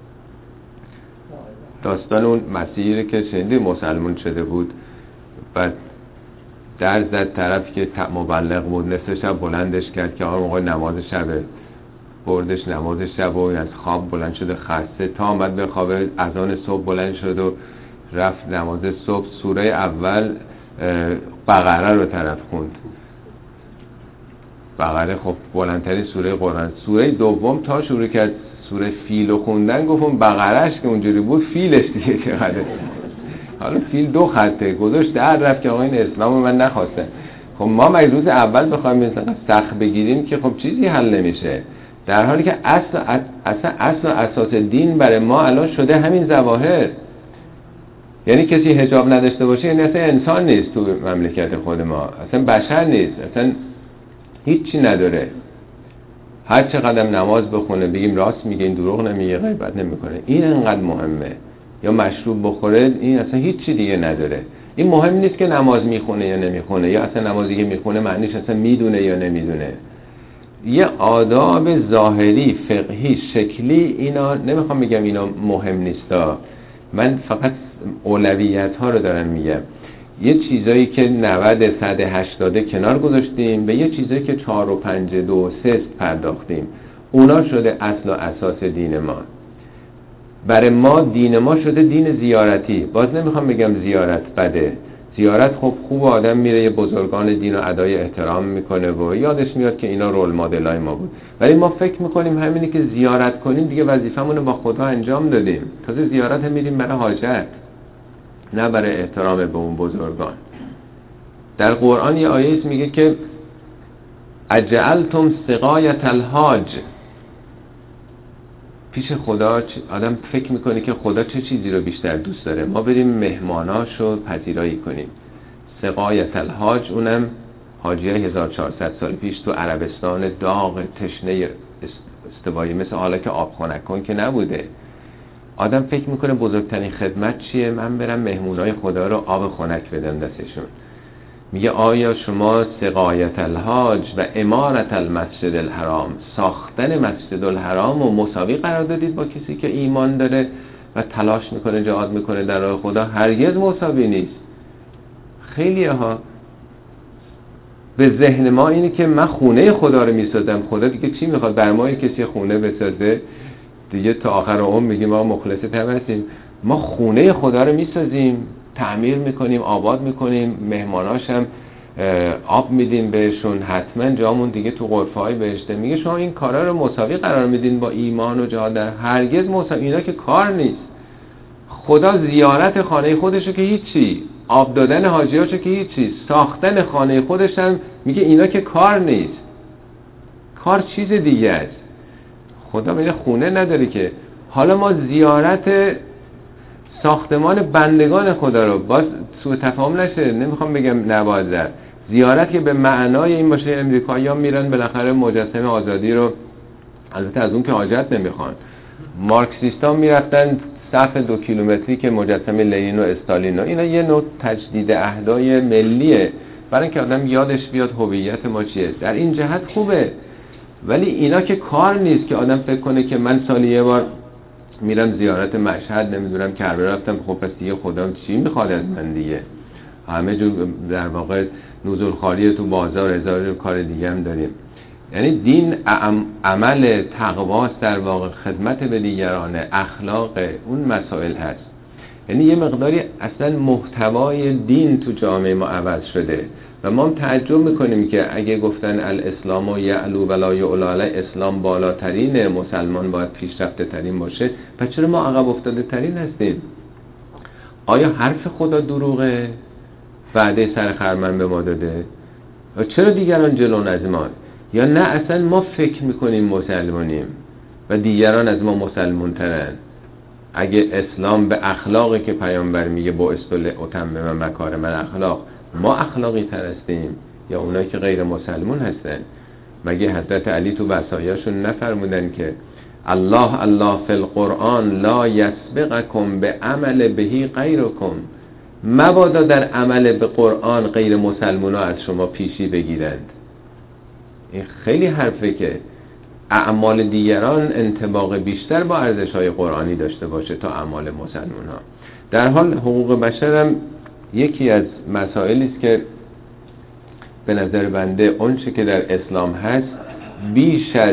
داستان اون مسیحی که شنیدی مسلمان شده بود، بعد در زد طرفی که مبلغ بود، نصف شب بلندش کرد که آقا موقع نماز شبه، بردش نماز شب و از خواب بلند شده خسته، تا آمد به خواب اذان صبح بلند شد و رفت نماز صبح. سوره اول بقره رو طرف خوند. بقره خب بلندترین سوره قرآن. سوره دوم تا شروع کرد سوره فیل رو خوندن، گفتم بقرهش که اونجوری بود فیلش دیگه چقدر. حالا فیل 2 خطه گذاشت در رفت که آقا این اسلام من نخواستم. خب ما روز اول بخوایم مثلا سخت بگیریم که خب چیزی حل نمیشه، در حالی که اصل و اساس دین برای ما الان شده همین ظواهر. یعنی کسی حجاب نداشته باشه یعنی اصلا انسان نیست تو مملکت خود ما، اصلا بشر نیست، اصلا هیچی نداره. هر چه قدم نماز بخونه بگیم راست میگه، این دروغ نمیگه، غیبت نمیکنه، این انقدر مهمه. یا مشروب بخوره، این اصلا هیچی دیگه نداره. این مهم نیست که نماز میخونه یا نمیخونه، یا اصلا نمازی که میخونه معنیش اصلا میدونه یا نمیدونه. یه آداب ظاهری فقهی شکلی اینا نمیخوام بگم اینا مهم نیستا، من فقط اولویت ها رو دارم میگم. یه چیزایی که 90 100 80 کنار گذاشتیم، به یه چیزایی که 4 و 5 2 و 3 پرداختیم، اونا شده اصل و اساس دین ما. برای ما دین ما شده دین زیارتی. باز نمیخوام بگم زیارت بده، زیارت خب خوب، آدم میره یه بزرگان دین رو ادای احترام میکنه و یادش میاد که اینا رول مدلای ما بود، ولی ما فکر میکنیم همینی که زیارت کنیم دیگه وظیفمون رو با خدا انجام دادیم. تازه زیارت میریم برای حاجت، نه برای احترام به اون بزرگان. در قرآن یه آیه میگه که اجعلتم سقایت الحاج. پیش خدا آدم فکر میکنه که خدا چه چیزی رو بیشتر دوست داره، ما بریم مهماناشو پذیرایی کنیم. سقایت الحاج، اونم حاجیه 1400 سال پیش تو عربستان داغ تشنه استوایی، مثل حالا که آب خنک کن که نبوده. آدم فکر میکنه بزرگترین خدمت چیه؟ من برم مهمونای خدا رو آب خنک بدم دستشون. میگه آیا شما سقایت الحاج و امارت المسجد الحرام، ساختن مسجد الحرام و مساوی قرار دادید با کسی که ایمان داره و تلاش میکنه جهاد میکنه در راه خدا؟ هرگز مساوی نیست. خیلی ها به ذهن ما اینه که من خونه خدا رو میسازم، خدا دیگه چی میخواد؟ بر ما کسی خونه بسازه دیگه تا آخر عمر میگیم ما مخلص تر هستیم. ما خونه خدا رو میسازیم، تعمیر میکنیم، آباد میکنیم، مهماناش هم آب میدیم بهشون، حتما جامون دیگه تو غرفه‌های بهشته. میگه شما این کارا رو مساوی قرار میدین با ایمان و جهاد؟ هرگز مساوی، اینا که کار نیست. خدا زیارت خانه خودشو که هیچی، آب دادن حاجیاشو که هیچی، ساختن خانه خودش هم میگه اینا که کار نیست. کار چیز دیگه است. خدا میگه خونه نداره که. حالا ما زیارت ساختمان بندگان خدا رو، باز سوء تفاهم نشه، نمیخوام بگم نباید رفت، زیارت که به معنای این باشه امریکایی‌ها میرن بالاخره مجسمه آزادی رو، البته از اون که حاجت نمیخوان، مارکسیستا میرفتن صف 2 کیلومتری که مجسمه لنین و استالین و اینا، یه نوع تجدید اهدای ملیه برای اینکه آدم یادش بیاد هویت ما چیه. در این جهت خوبه، ولی اینا که کار نیست که آدم فکر کنه که من سالی یه بار میرم زیارت مشهد، نمیدونم کربلا رفتم، خب پس دیگه خدا چی میخواد از من دیگه؟ همه جو در واقع نزول خالی تو بازار، هزار کار دیگه هم داریم. یعنی دین عمل تقواست، در واقع خدمت به دیگران، اخلاق، اون مسائل هست. یعنی یه مقداری اصلا محتوای دین تو جامعه ما عوض شده و ما هم تعجب میکنیم که اگه گفتن الاسلام و یعلو ولا یعلا علی، اسلام بالاترین، مسلمان باید پیشرفته ترین باشه، پس چرا ما عقب افتاده ترین هستیم؟ آیا حرف خدا دروغه؟ وعده سر خرمن به ما داده؟ و چرا دیگران جلون از ما؟ یا نه اصلا ما فکر میکنیم مسلمانیم و دیگران از ما مسلمون ترن؟ اگه اسلام به اخلاقی که پیامبر میگه بعثت لاتمم مکارم الاخلاق، ما اخلاقی تر هستیم یا اونایی که غیر مسلمون هستن؟ مگه حضرت علی تو وصایاشون نفرمودن که الله الله فی القرآن لا یسبقکم به عمل بهی غیرکم، مبادا در عمل به قرآن غیر مسلمون ها از شما پیشی بگیرند. این خیلی حرفه که اعمال دیگران انطباق بیشتر با ارزش‌های قرآنی داشته باشه تا اعمال مسلمان ها. در حال حقوق بشر هم یکی از مسائلی است که به نظر بنده اونچه که در اسلام هست بیش از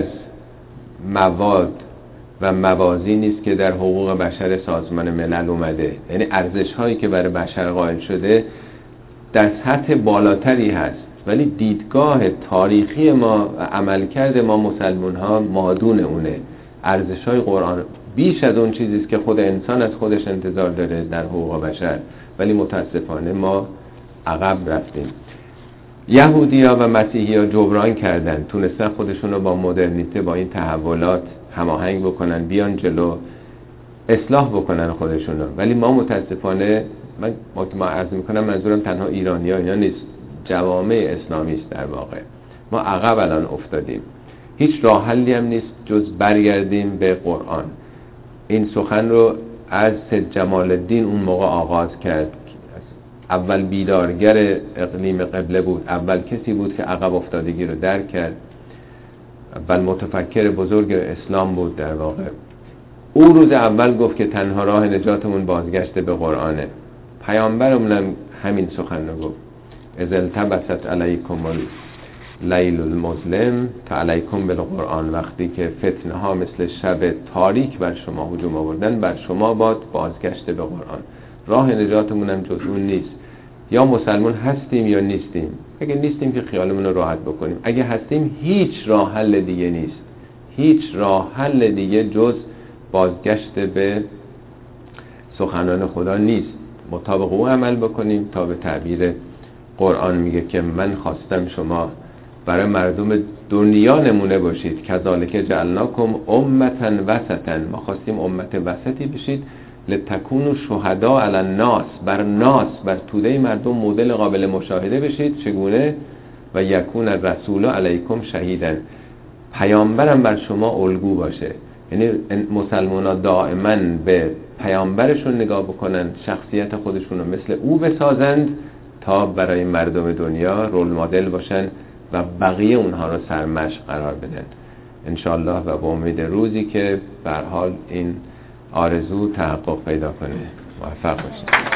مواد و موازی نیست که در حقوق بشر سازمان ملل اومده. یعنی ارزش‌هایی که برای بشر قائل شده در سطح بالاتری هست، ولی دیدگاه تاریخی ما و عملکرد ما مسلمان ها مادون اونه. ارزش‌های قرآن بیش از اون چیزی است که خود انسان از خودش انتظار داره در حقوق بشر، ولی متاسفانه ما عقب رفتیم. یهودی‌ها و مسیحی‌ها جبران کردن، تونستن خودشون رو با مدرنیته، با این تحولات هماهنگ بکنن، بیان جلو، اصلاح بکنن خودشون رو. ولی ما متاسفانه، ما عرض میکنم منظورم تنها ایرانی‌ها اینا نیست، جوامع اسلامی است. در واقع ما عقب الان افتادیم. هیچ راه حلی هم نیست جز برگردیم به قرآن. این سخن رو از سید جمال الدین اون موقع آغاز کرد. اول بیدارگر اقلیم قبله بود، اول کسی بود که عقب افتادگی رو درک کرد، اول متفکر بزرگ اسلام بود. در واقع او روز اول گفت که تنها راه نجاتمون بازگشت به قرآنه. پیامبرمون هم همین سخن رو گفت، اذ التبست علیکم اللیل المظلم فعلیکم بالقرآن، وقتی که فتنه ها مثل شب تاریک بر شما هجوم آوردن، بر شما باد بازگشت به قرآن. راه نجاتمون هم جز اون نیست. یا مسلمان هستیم یا نیستیم. اگه نیستیم که خیالمون رو راحت بکنیم، اگه هستیم هیچ راه حل دیگه نیست، هیچ راه حل دیگه جز بازگشت به سخنان خدا نیست. مطابق او عمل بکنیم تا به تعبیر قرآن میگه که من خواستم شما برای مردم دنیا نمونه باشید، کذالک جعلناکم امتا وسطا، ما خواستیم امت وسطی بشید، لتکونوا شهداء علی الناس، بر ناس، بر توده مردم مدل قابل مشاهده بشید. چگونه؟ و یکون الرسول علیکم شهیدا، پیامبرم بر شما الگو باشه. یعنی مسلمان ها دائما به پیامبرشون نگاه بکنن، شخصیت خودشون رو مثل او بسازند تا برای مردم دنیا رول مدل باشن و بقیه اونها رو سرمشق قرار بدن انشالله، و با امید روزی که به هر حال این آرزو تحقق پیدا کنه. موفق باشید.